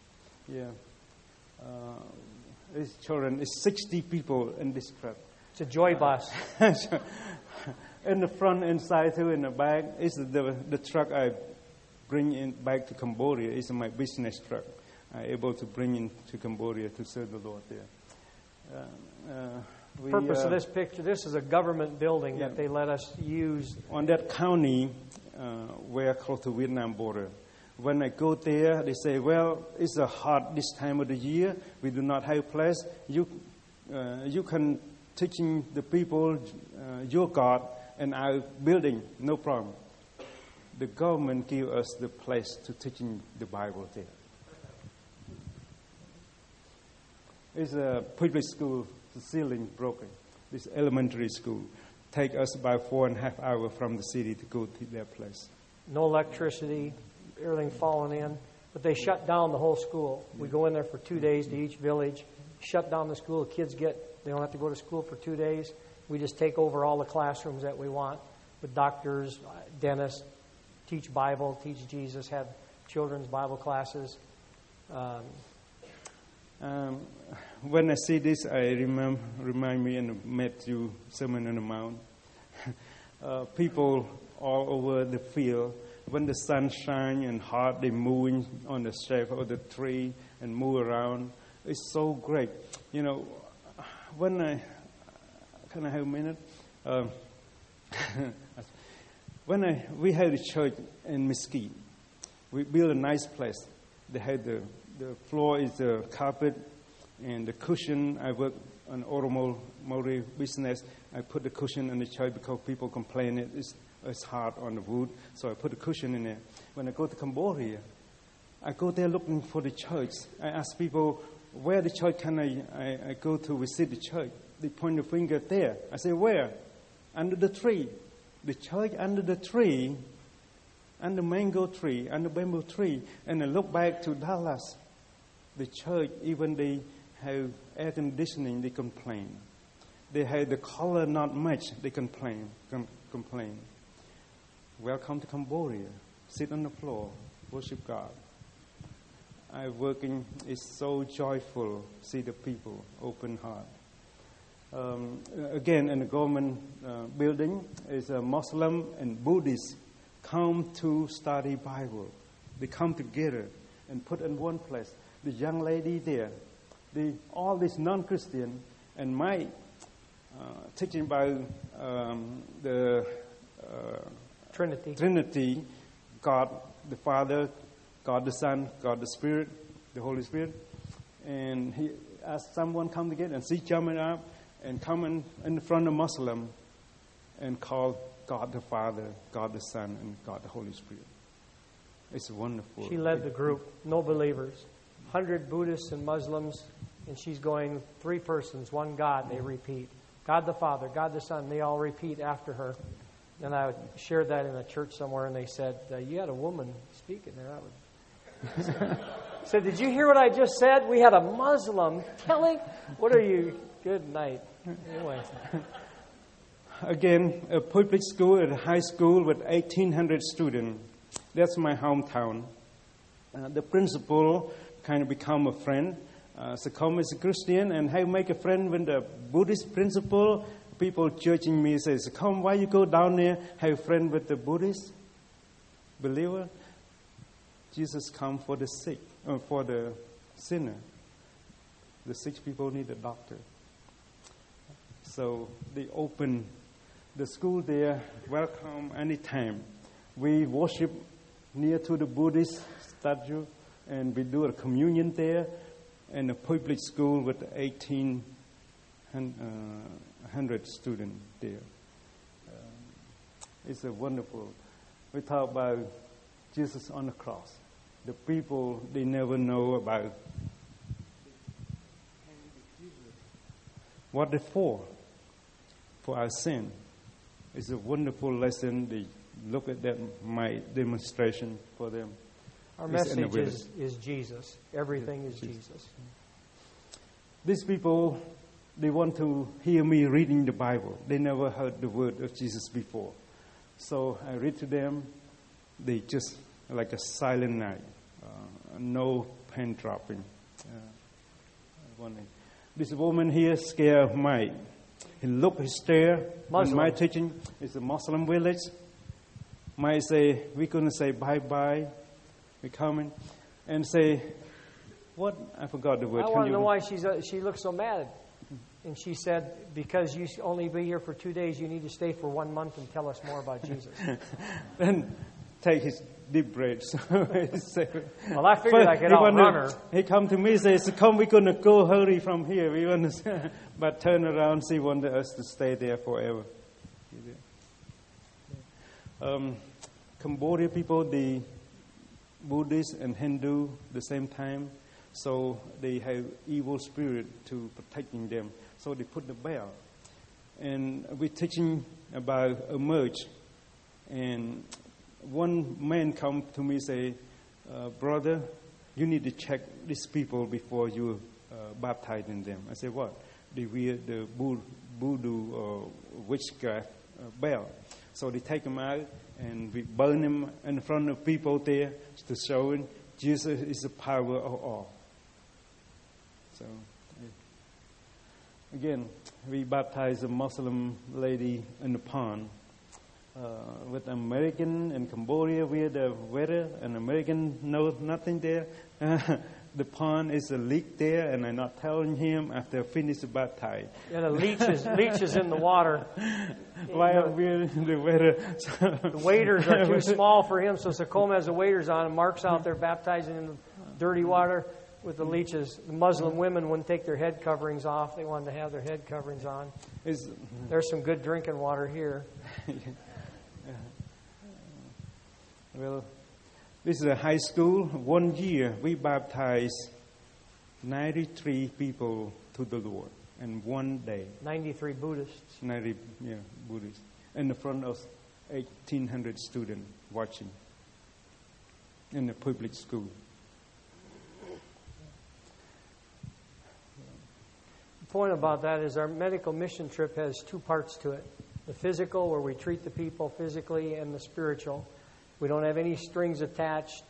these children, it's 60 people in this truck. It's a joy bus. In the front, inside too, in the back, is the truck I bring in back to Cambodia. It's my business truck. I'm able to bring in to Cambodia to serve the Lord there. Purpose of this picture, this is a government building that they let us use. On that county, we're close to Vietnam border. When I go there, they say, well, it's hot this time of the year. We do not have place. You can teaching the people your God in our building, no problem. The government give us the place to teaching the Bible there. It's a public school, the ceiling broken. This elementary school take us about 4.5 hours from the city to go to their place. No electricity. Everything falling in, but they shut down the whole school. We go in there for 2 days to each village, shut down the school. Kids they don't have to go to school for 2 days. We just take over all the classrooms that we want with doctors, dentists, teach Bible, teach Jesus, have children's Bible classes. When I see this, I remind me in Matthew Sermon on the Mount. People all over the field. When the sun shines and hot, they move on the shape of the tree and move around. It's so great. You know, when can I have a minute? we had a church in Mesquite. We built a nice place. They had the floor is the carpet and the cushion. I work on automotive business. I put the cushion in the church because people complain it's hard on the wood. So I put a cushion in there. When I go to Cambodia, I go there looking for the church. I ask people, where the church can I go to visit the church? They point the finger there. I say, where? Under the tree. The church under the tree, under mango tree, under bamboo tree. And I look back to Dallas. The church, even they have air conditioning, they complain. They have the color not much, they complain. Welcome to Cambodia. Sit on the floor, worship God. I'm working, it's so joyful, see the people, open heart. Again, in the government building, is a Muslim and Buddhist come to study Bible. They come together and put in one place. The young lady there, all these non-Christian, and my teaching about the Trinity, God the Father, God the Son, God the Spirit, the Holy Spirit. And he asked someone come together and see jumping up and come in front of Muslim and call God the Father, God the Son, and God the Holy Spirit. It's wonderful. She led the group, no believers, 100 Buddhists and Muslims, and she's going 3 persons, one God, they repeat. God the Father, God the Son, they all repeat after her. And I shared that in a church somewhere, and they said, you had a woman speaking there. I said, did you hear what I just said? We had a Muslim telling, what are you? Good night. Anyway. Again, a public school, a high school with 1,800 students. That's my hometown. The principal kind of become a friend. Come as a Christian and how make a friend with the Buddhist principal. People judging me says, come, why you go down there, have a friend with the Buddhist believer? Jesus come for the sick, for the sinner. The sick people need a doctor. So they open the school there, welcome anytime. We worship near to the Buddhist statue, and we do a communion there, and a public school with 1,800 students there. It's a wonderful. We talk about Jesus on the cross. The people, they never know about what they're for our sin. It's a wonderful lesson. They look at that, my demonstration for them. Our message is Jesus. Everything is Jesus. These people, they want to hear me reading the Bible. They never heard the word of Jesus before. So I read to them. They just like a silent night. No pen dropping. This woman here scared Mike. He looked, he stared. In my teaching, it's a Muslim village. Mike say, we're going to say bye-bye. We're coming. And say, what? I forgot the word. I want to know why she looks so mad. And she said, because you only be here for 2 days, you need to stay for 1 month and tell us more about Jesus. Then take his deep breaths. Well, I figured I could outrun her. He come to me and says, come, we're going to go hurry from here. We want to, but turn around, she wanted us to stay there forever. Cambodia people, the Buddhist and Hindu the same time, so they have evil spirit to protecting them. So they put the bell. And we're teaching about a merge. And one man come to me and say, brother, you need to check these people before you baptizing them. I said, what? They wear the voodoo or witchcraft bell. So they take them out and we burn them in front of people there to show them Jesus is the power of all. So, again, we baptized a Muslim lady in the pond. With American in Cambodia, we had the weather, and American knows nothing there. the pond is a leak there, and I'm not telling him after I finish the baptize. Yeah, the leech is in the water. Why are we in the weather? The waders are too small for him, so Sakoma has the waders on, and Mark's out there baptizing in the dirty water with the leeches. The Muslim women wouldn't take their head coverings off. They wanted to have their head coverings on. There's some good drinking water here. Well, this is a high school. 1 year, we baptized 93 people to the Lord in 1 day. 93 Buddhists. 90 Buddhists. In the front of 1,800 students watching in the public school. The point about that is our medical mission trip has 2 parts to it. The physical, where we treat the people physically, and the spiritual. We don't have any strings attached.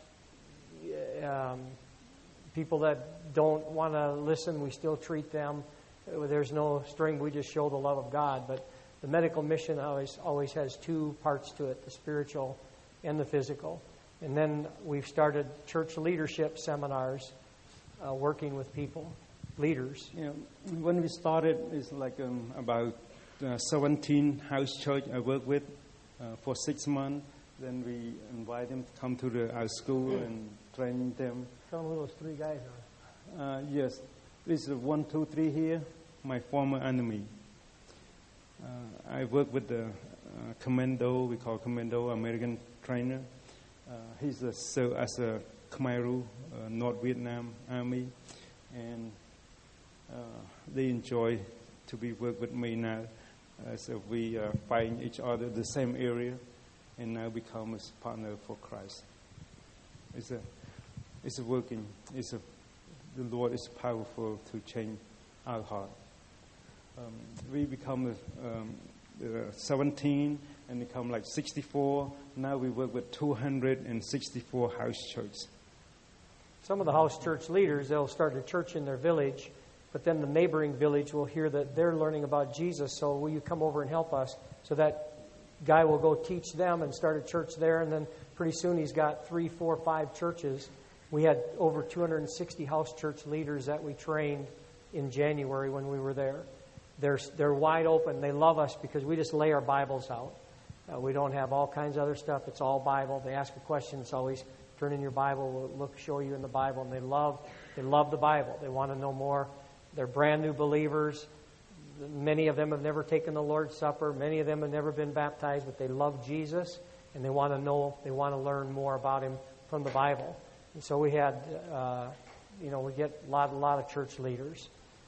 People that don't want to listen, we still treat them. There's no string. We just show the love of God. But the medical mission always has 2 parts to it, the spiritual and the physical. And then we've started church leadership seminars, working with people, leaders. When we started, it's like about 17 house church I work with for 6 months. Then we invite them to come to our school and train them. Tell them who those 3 guys are. Yes, this is 1, 2, 3 here, my former enemy. I work with the Commando, we call Commando, American trainer. He's as a Khmer Rouge, North Vietnam Army, and they enjoy to be work with me now. So we find each other in the same area, and now become a partner for Christ. It's working. The Lord is powerful to change our heart. We become 17 and become like 64. Now we work with 264 house churches. Some of the house church leaders, they'll start a church in their village, but then the neighboring village will hear that they're learning about Jesus, so will you come over and help us? So that guy will go teach them and start a church there, and then pretty soon he's got 3, 4, 5 churches. We had over 260 house church leaders that we trained in January when we were there. They're wide open. They love us because we just lay our Bibles out. We don't have all kinds of other stuff. It's all Bible. They ask a question. It's always turn in your Bible. We'll show you in the Bible. And they love the Bible. They want to know more. They're brand new believers. Many of them have never taken the Lord's Supper. Many of them have never been baptized, but they love Jesus, and they want to know, they want to learn more about Him from the Bible. And so we had, we get a lot of church leaders.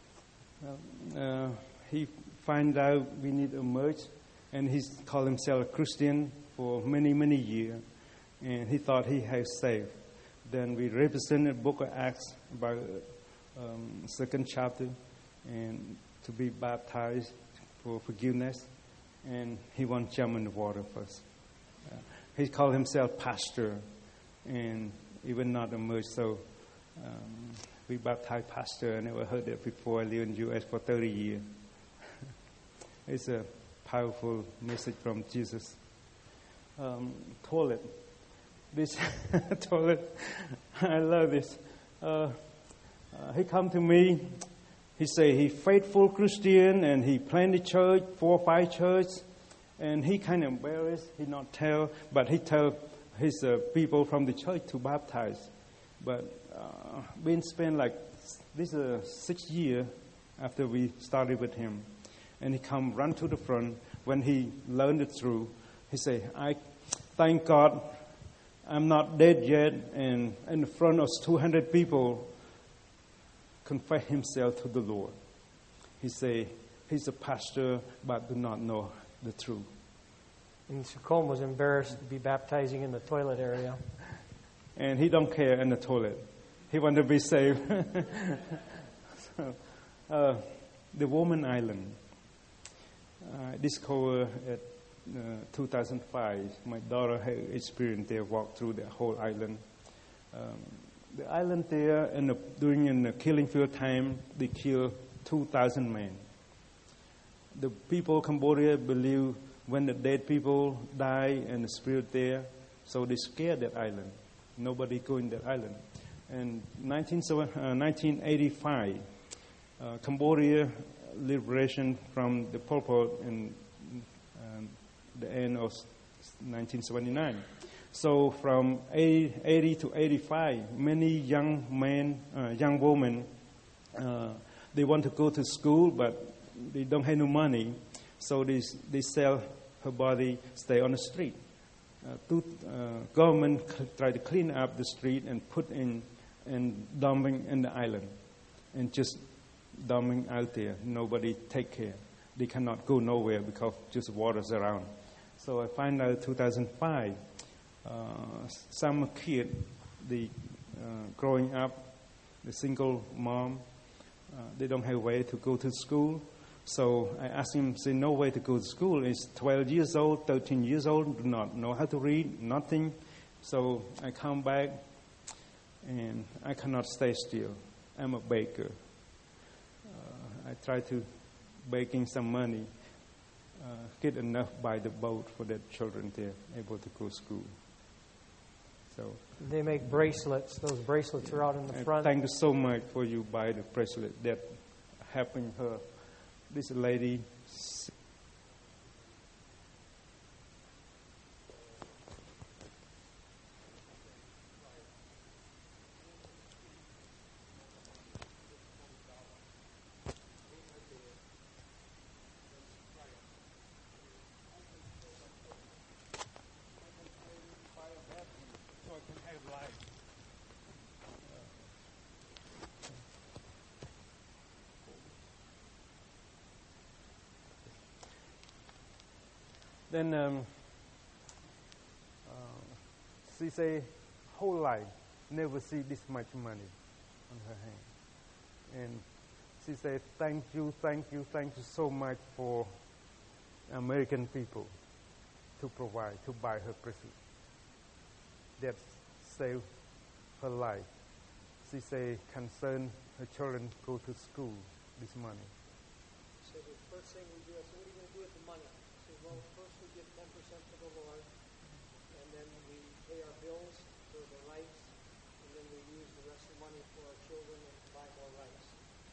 He find out we need a merge, and he called himself a Christian for many, many years, and he thought he has saved. Then we represented Book of Acts about 2nd chapter, and to be baptized for forgiveness, and he won't jump in the water first. He called himself pastor, and even not emerged. So we baptized pastor. I never heard that before. I lived in the U.S. for 30 years. It's a powerful message from Jesus. Toilet. This toilet, I love this. He come to me. He say he faithful Christian, and he planted church, 4 or 5 churches, and he kind of embarrassed. He not tell, but he tell his people from the church to baptize. But we spent like this 6 years after we started with him, and he come run to the front when he learned the truth. He say, "I thank God, I'm not dead yet," and in the front of 200 people, confess himself to the Lord. He say he's a pastor but do not know the truth. And Sukhom was embarrassed to be baptizing in the toilet area. And he don't care in the toilet. He want to be saved. The Woman Island. I discovered at 2005. My daughter had experience there, walked through the whole island. The island there, during the killing field time, they killed 2,000 men. The people of Cambodia believe when the dead people die and the spirit there, so they scared that island. Nobody go in that island. In 1985, Cambodia liberation from the Pol Pot in the end of 1979. So from 80 to 85, many young men, young women, they want to go to school, but they don't have no money. So they sell her body, stay on the street. Government try to clean up the street and put in and dumping in the island, and just dumping out there. Nobody take care. They cannot go nowhere because just water's around. So I find out 2005, some kid, growing up, the single mom, they don't have a way to go to school. So I asked him, say, no way to go to school. He's 12 years old, 13 years old, do not know how to read, nothing. So I come back, and I cannot stay still. I'm a baker. I try to baking some money, get enough buy the boat for the children there, able to go to school. So they make bracelets. Those bracelets are out in the front. Thank you so much for you buy the bracelet that helping her. This lady. Then she say, whole life never see this much money on her hand. And she said, thank you so much for American people to provide, to buy her bracelet. That saved her life. She say, concern her children go to school this money. So the first thing we do is, what are you going to do with the money? Well, first we give 10% to the Lord, and then we pay our bills for the rice, and then we use the rest of the money for our children and buy more rice.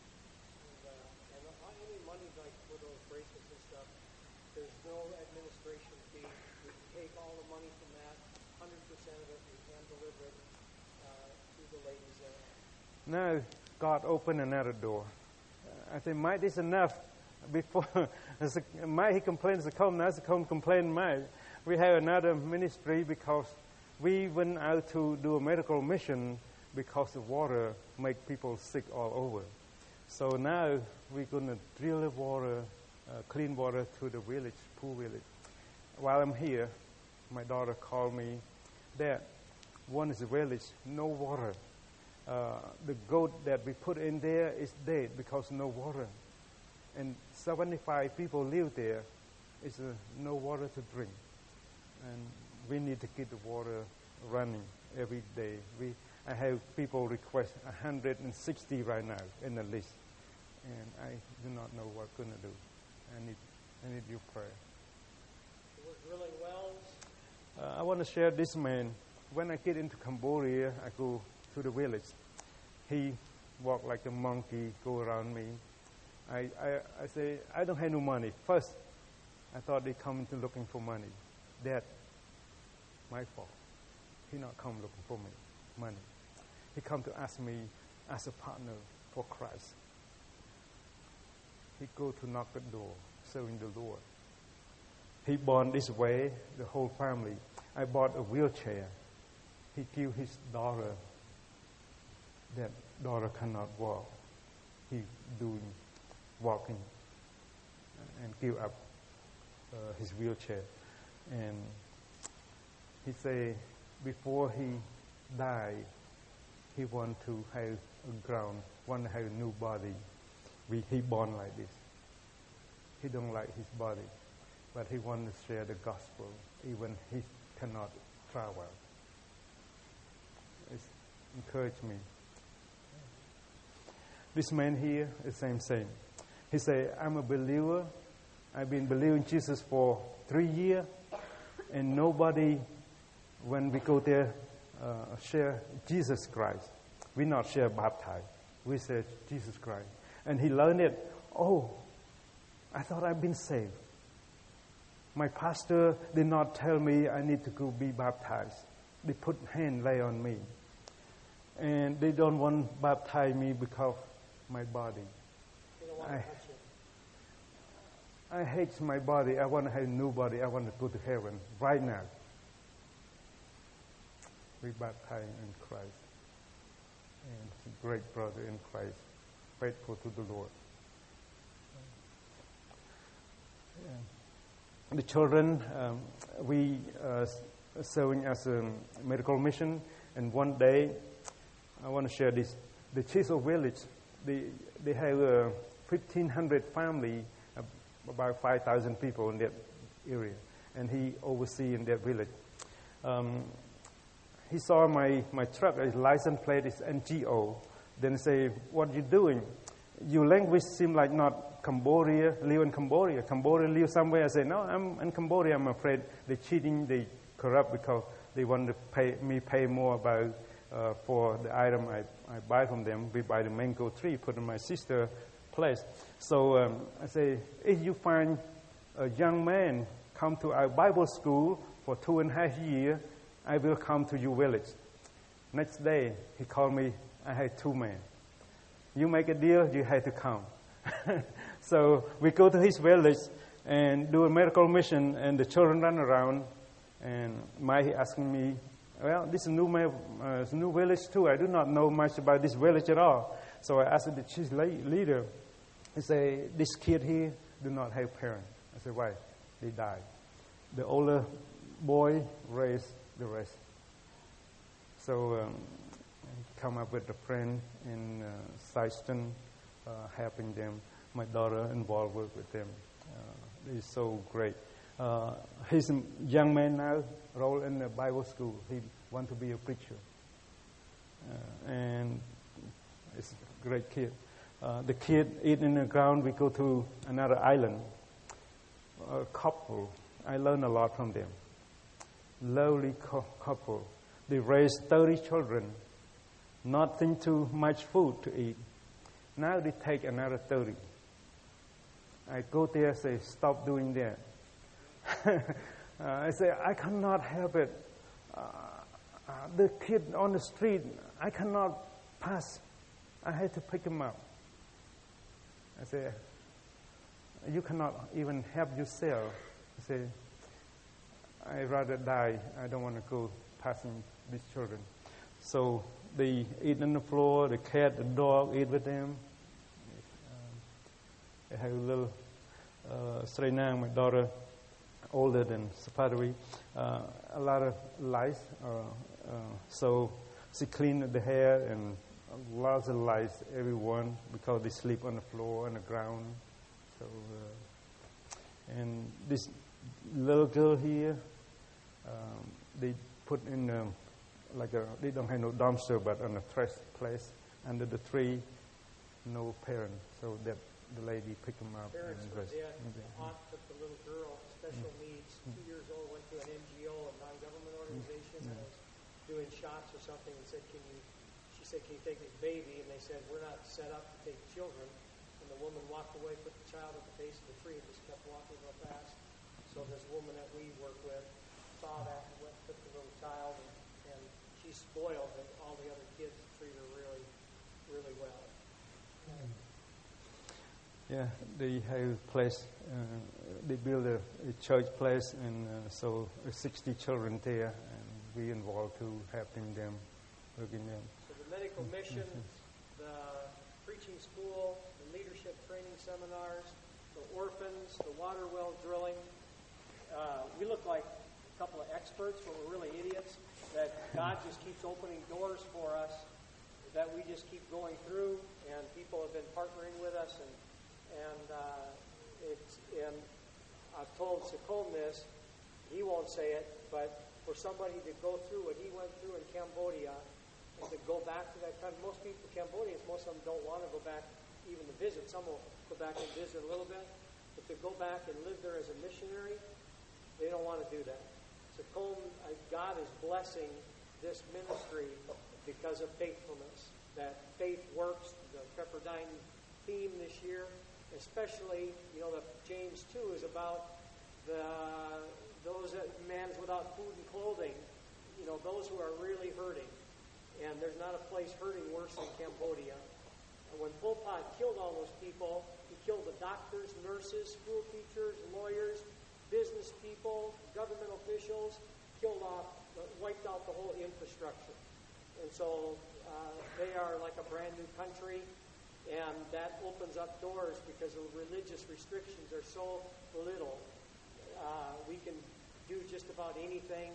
And any money like for those bracelets and stuff, there's no administration fee. We take all the money from that, 100% of it, we hand deliver it to the ladies there. Now God opened another door. I said, Mike, this is enough. Before he complains to come, now come complain Mike. We have another ministry because we went out to do a medical mission because the water make people sick all over. So now we're going to drill the water, clean water to the village, poor village. While I'm here, my daughter called me, Dad, one is the village, no water. The goat that we put in there is dead because no water. And 75 people live there. It's no water to drink. And we need to keep the water running every day. I have people request 160 right now in the list. And I do not know what I'm going to do. I need your prayer. We're drilling wells. I want to share this man. When I get into Cambodia, I go to the village. He walk like a monkey, go around me. I say, I don't have no money. First, I thought they come into looking for money. That, my fault. He not come looking for me, money. He come to ask me as a partner for Christ. He go to knock the door, serving the Lord. He born this way, the whole family. I bought a wheelchair. He give his daughter. That daughter cannot walk. He doing walking and give up his wheelchair. And he say before he die, he want to have a ground, want to have a new body. He born like this. He don't like his body, but he want to share the gospel even he cannot travel. It's encouraged me. This man here is the same. He said, I'm a believer. I've been believing Jesus for 3 years, and nobody, when we go there, share Jesus Christ. We not share baptize. We say Jesus Christ. And he learned it. Oh, I thought I've been saved. My pastor did not tell me I need to go be baptized. They put hand lay on me. And they don't want to baptize me because my body. They don't want to touch you. I hate my body. I want to have a new body. I want to go to heaven right now. We baptize in Christ. And he's a great brother in Christ. Faithful to the Lord. The children, we serving as a medical mission. And one day, I want to share this. The Chisel village, they have 1,500 family, about 5,000 people in that area. And he oversees in that village. He saw my truck, his license plate is NGO. Then say, what you doing? Your language seems like not Cambodia, live in Cambodia. Cambodia live somewhere. I say, no, I'm in Cambodia. I'm afraid they're cheating, they corrupt because they want to pay more about for the item I buy from them. We buy the mango tree, put in my sister's place. So I say, if you find a young man come to our Bible school for 2.5 years, I will come to your village. Next day, he called me. I had 2 men. You make a deal, you have to come. So we go to his village and do a medical mission, and the children run around. And Mai asking me, well, this is a new village too. I do not know much about this village at all. So I asked the chief leader. He said, this kid here do not have parents. I said, why? They died. The older boy raised the rest. So come up with a friend in Syston, helping them. My daughter involved with them. It's so great. He's a young man now, enrolled in the Bible school. He wants to be a preacher. And it's a great kid. The kid eat in the ground. We go to another island. A couple. I learned a lot from them. Lovely couple. They raised 30 children. Nothing too much food to eat. Now they take another 30. I go there and say, stop doing that. I say, I cannot help it. The kid on the street, I cannot pass. I had to pick him up. I say, you cannot even help yourself. I say, I'd rather die. I don't want to go passing these children. So they eat on the floor. The cat, the dog eat with them. I have a little Srenang, my daughter, older than Sapadri, a lot of lice. So she cleaned the hair and lots of lice, everyone, because they sleep on the floor, on the ground. So, and this little girl here, they put in they don't have no dumpster, but on a trash place under the tree, no parent. So that the lady picked them up. Parents were dead. The aunt took the little girl, special needs, 2 years old, went to an NGO, a non-government organization, and was doing shots or something, and said, she said, can you take this baby? And they said, we're not set up to take children. And the woman walked away, put the child at the base of the tree, and just kept walking real fast. So this woman that we work with saw that and went and took the little child, and she's spoiled, and all the other kids treat her really, really well. Yeah, they have a place. They build a church place, and so 60 children there, and we involved to helping them, working them. So the medical mission, the preaching school, the leadership training seminars, the orphans, the water well drilling. We look like a couple of experts, but we're really idiots. That God just keeps opening doors for us, that we just keep going through, and people have been partnering with us, and I've told Sakon this, he won't say it, but for somebody to go through what he went through in Cambodia and to go back to that country, most people, Cambodians, most of them don't want to go back even to visit. Some will go back and visit a little bit, but to go back and live there as a missionary, they don't want to do that. Sakon, God is blessing this ministry because of faithfulness. that faith works, the Pepperdine theme this year, especially, the James 2 is about those men without food and clothing, those who are really hurting. And there's not a place hurting worse than Cambodia. And when Pol Pot killed all those people, he killed the doctors, nurses, school teachers, lawyers, business people, government officials, wiped out the whole infrastructure. And so they are like a brand new country, and that opens up doors because the religious restrictions are so little. We can do just about anything.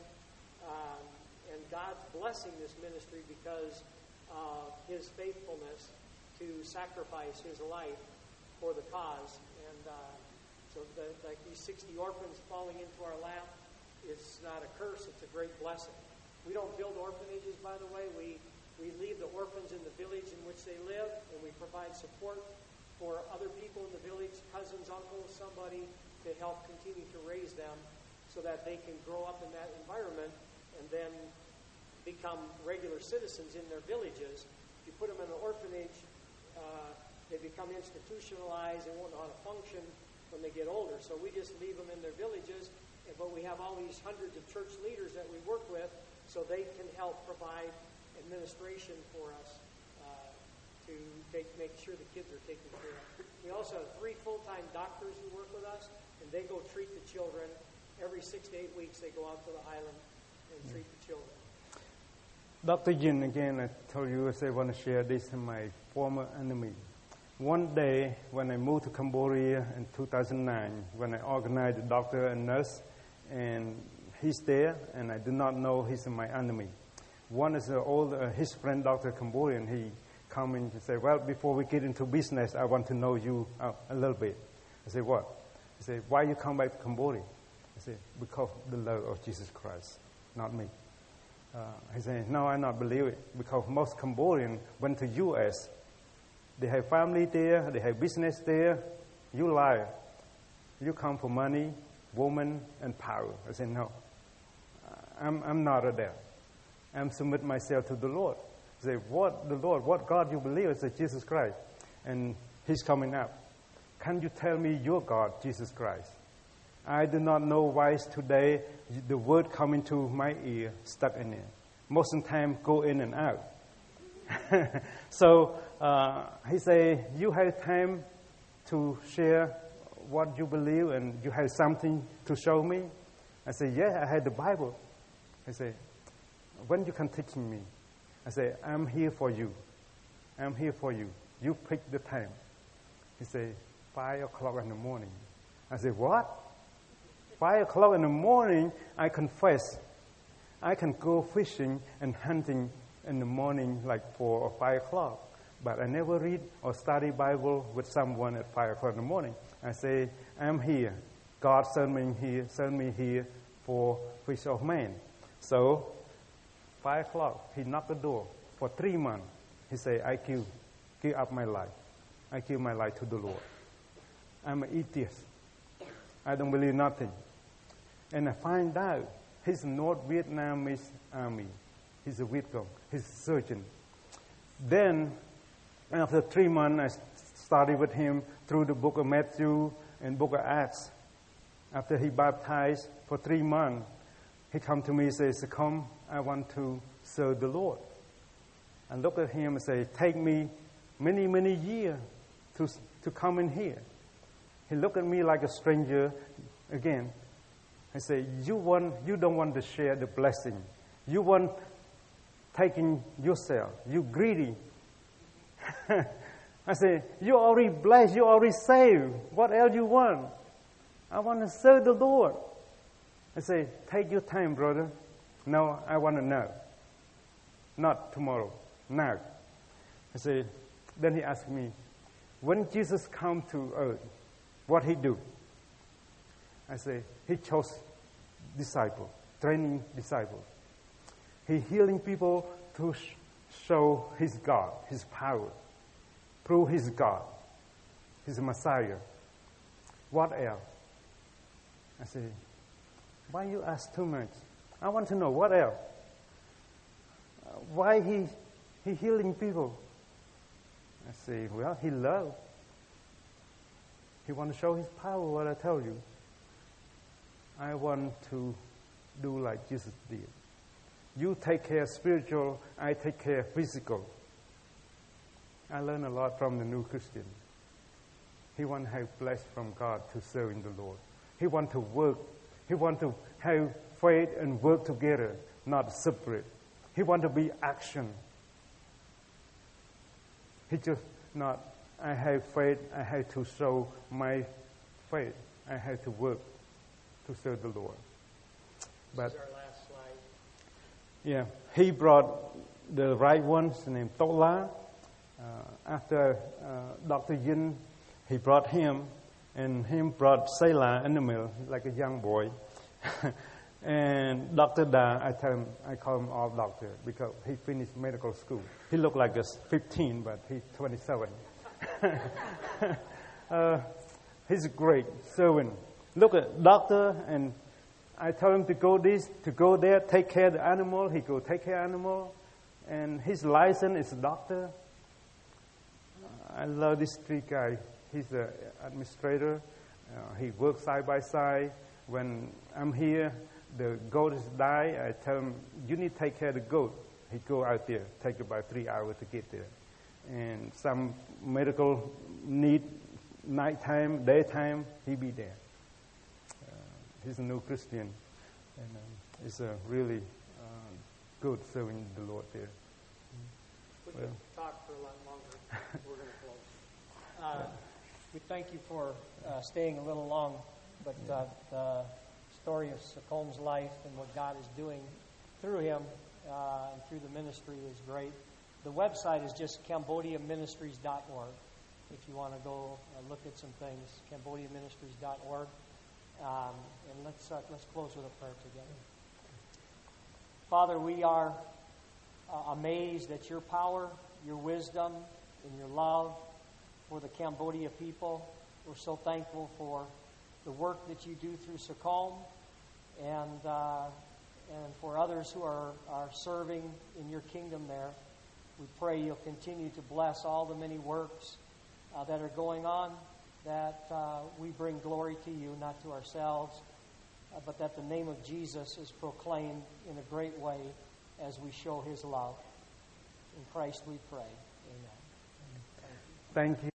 And God's blessing this ministry because of his faithfulness to sacrifice his life for the cause. And so like these 60 orphans falling into our lap, it's not a curse, it's a great blessing. We don't build orphanages, by the way. We leave the orphans in the village in which they live, and we provide support for other people in the village, cousins, uncles, somebody, to help continue to raise them so that they can grow up in that environment and then become regular citizens in their villages. If you put them in an orphanage, they become institutionalized and won't know how to function when they get older. So we just leave them in their villages, but we have all these hundreds of church leaders that we work with so they can help provide administration for us to make sure the kids are taken care of. We also have 3 full-time doctors who work with us, and they go treat the children. Every 6 to 8 weeks, they go out to the island and treat the children. Dr. Yin, again, I told you, I want to share this to my former enemy. One day, when I moved to Cambodia in 2009, when I organized a doctor and nurse, and he's there, and I do not know he's my enemy. One is his friend, Dr. Cambodian. He come in and say, well, before we get into business, I want to know you a little bit. I say, what? He said, why you come back to Cambodia? I said, because of the love of Jesus Christ, not me. He said, no, I not believe it, because most Cambodians went to U.S. They have family there, they have business there. You lie. You come for money, woman, and power. I said, no, I'm not there. I'm submit myself to the Lord. I say, what the Lord, what God you believe? I said, Jesus Christ. And he's coming up. Can you tell me your God, Jesus Christ? I do not know why today the word come into my ear, stuck in there. Most of the time, go in and out. So he say, you have time to share what you believe and you have something to show me? I say, yeah, I have the Bible. He say, when you can teach me? I say, I'm here for you. I'm here for you. You pick the time. He say, 5 o'clock in the morning. I say, what? 5 o'clock in the morning, I confess. I can go fishing and hunting in the morning like 4 or 5 o'clock. But I never read or study Bible with someone at 5 o'clock in the morning. I say, I'm here. God sent me here for fish of man. So, 5 o'clock, he knocked the door. For 3 months, he said, I give up my life. I give my life to the Lord. I'm an atheist. I don't believe nothing. And I find out he's North Vietnamese army. He's a Viet Cong. He's a surgeon. Then, after 3 months, I studied with him through the book of Matthew and book of Acts. After he baptized for 3 months, he come to me and says, come, I want to serve the Lord. I look at him and say, take me many, many years to come in here. He looked at me like a stranger again. I say, you don't want to share the blessing. You want taking yourself. You greedy. I say, you already blessed. You already saved. What else you want? I want to serve the Lord. I say, take your time, brother. No, I want to know. Not tomorrow. Now. I say, then he asked me, when Jesus come to earth, what he do? I say, he chose disciples, training disciples. He healing people to show his God, his power, prove his God, his Messiah. What else? I say, why you ask too much? I want to know what else. Why he healing people? I say, well, he loves. He wants to show his power, what I tell you. I want to do like Jesus did. You take care of spiritual, I take care of physical. I learned a lot from the new Christian. He wants to have blessed from God to serve in the Lord. He wants to work. He wants to have faith and work together, not separate. He wants to be action. He just not, I have faith, I have to show my faith. I have to work to serve the Lord. But this is our last slide. Yeah, he brought the right ones named Tola. After Dr. Yin, he brought him, and him brought Selah in the middle, like a young boy. And Dr. Da, I call him all doctor because he finished medical school. He looked like he's 15, but he's 27. He's a great servant. Look at doctor, and I tell him to go there, take care of the animal. He go take care of animal, and his license is a doctor. I love this street guy. He's an administrator. He works side by side. When I'm here, the goat is die. I tell him, you need to take care of the goat. He go out there, take about 3 hours to get there. And some medical need, nighttime, daytime, he be there. He's a new Christian, and he's a really good serving the Lord there. We could talk for a lot longer. We're going to close. We thank you for staying a little long, but the story of Sakom's life and what God is doing through him and through the ministry is great. The website is just CambodiaMinistries.org. If you want to go look at some things, CambodiaMinistries.org. And let's close with a prayer together. Father, we are amazed at your power, your wisdom, and your love for the Cambodia people. We're so thankful for the work that you do through Sakom and for others who are serving in your kingdom there. We pray you'll continue to bless all the many works that are going on, that we bring glory to you, not to ourselves, but that the name of Jesus is proclaimed in a great way as we show his love. In Christ we pray. Amen. Thank you.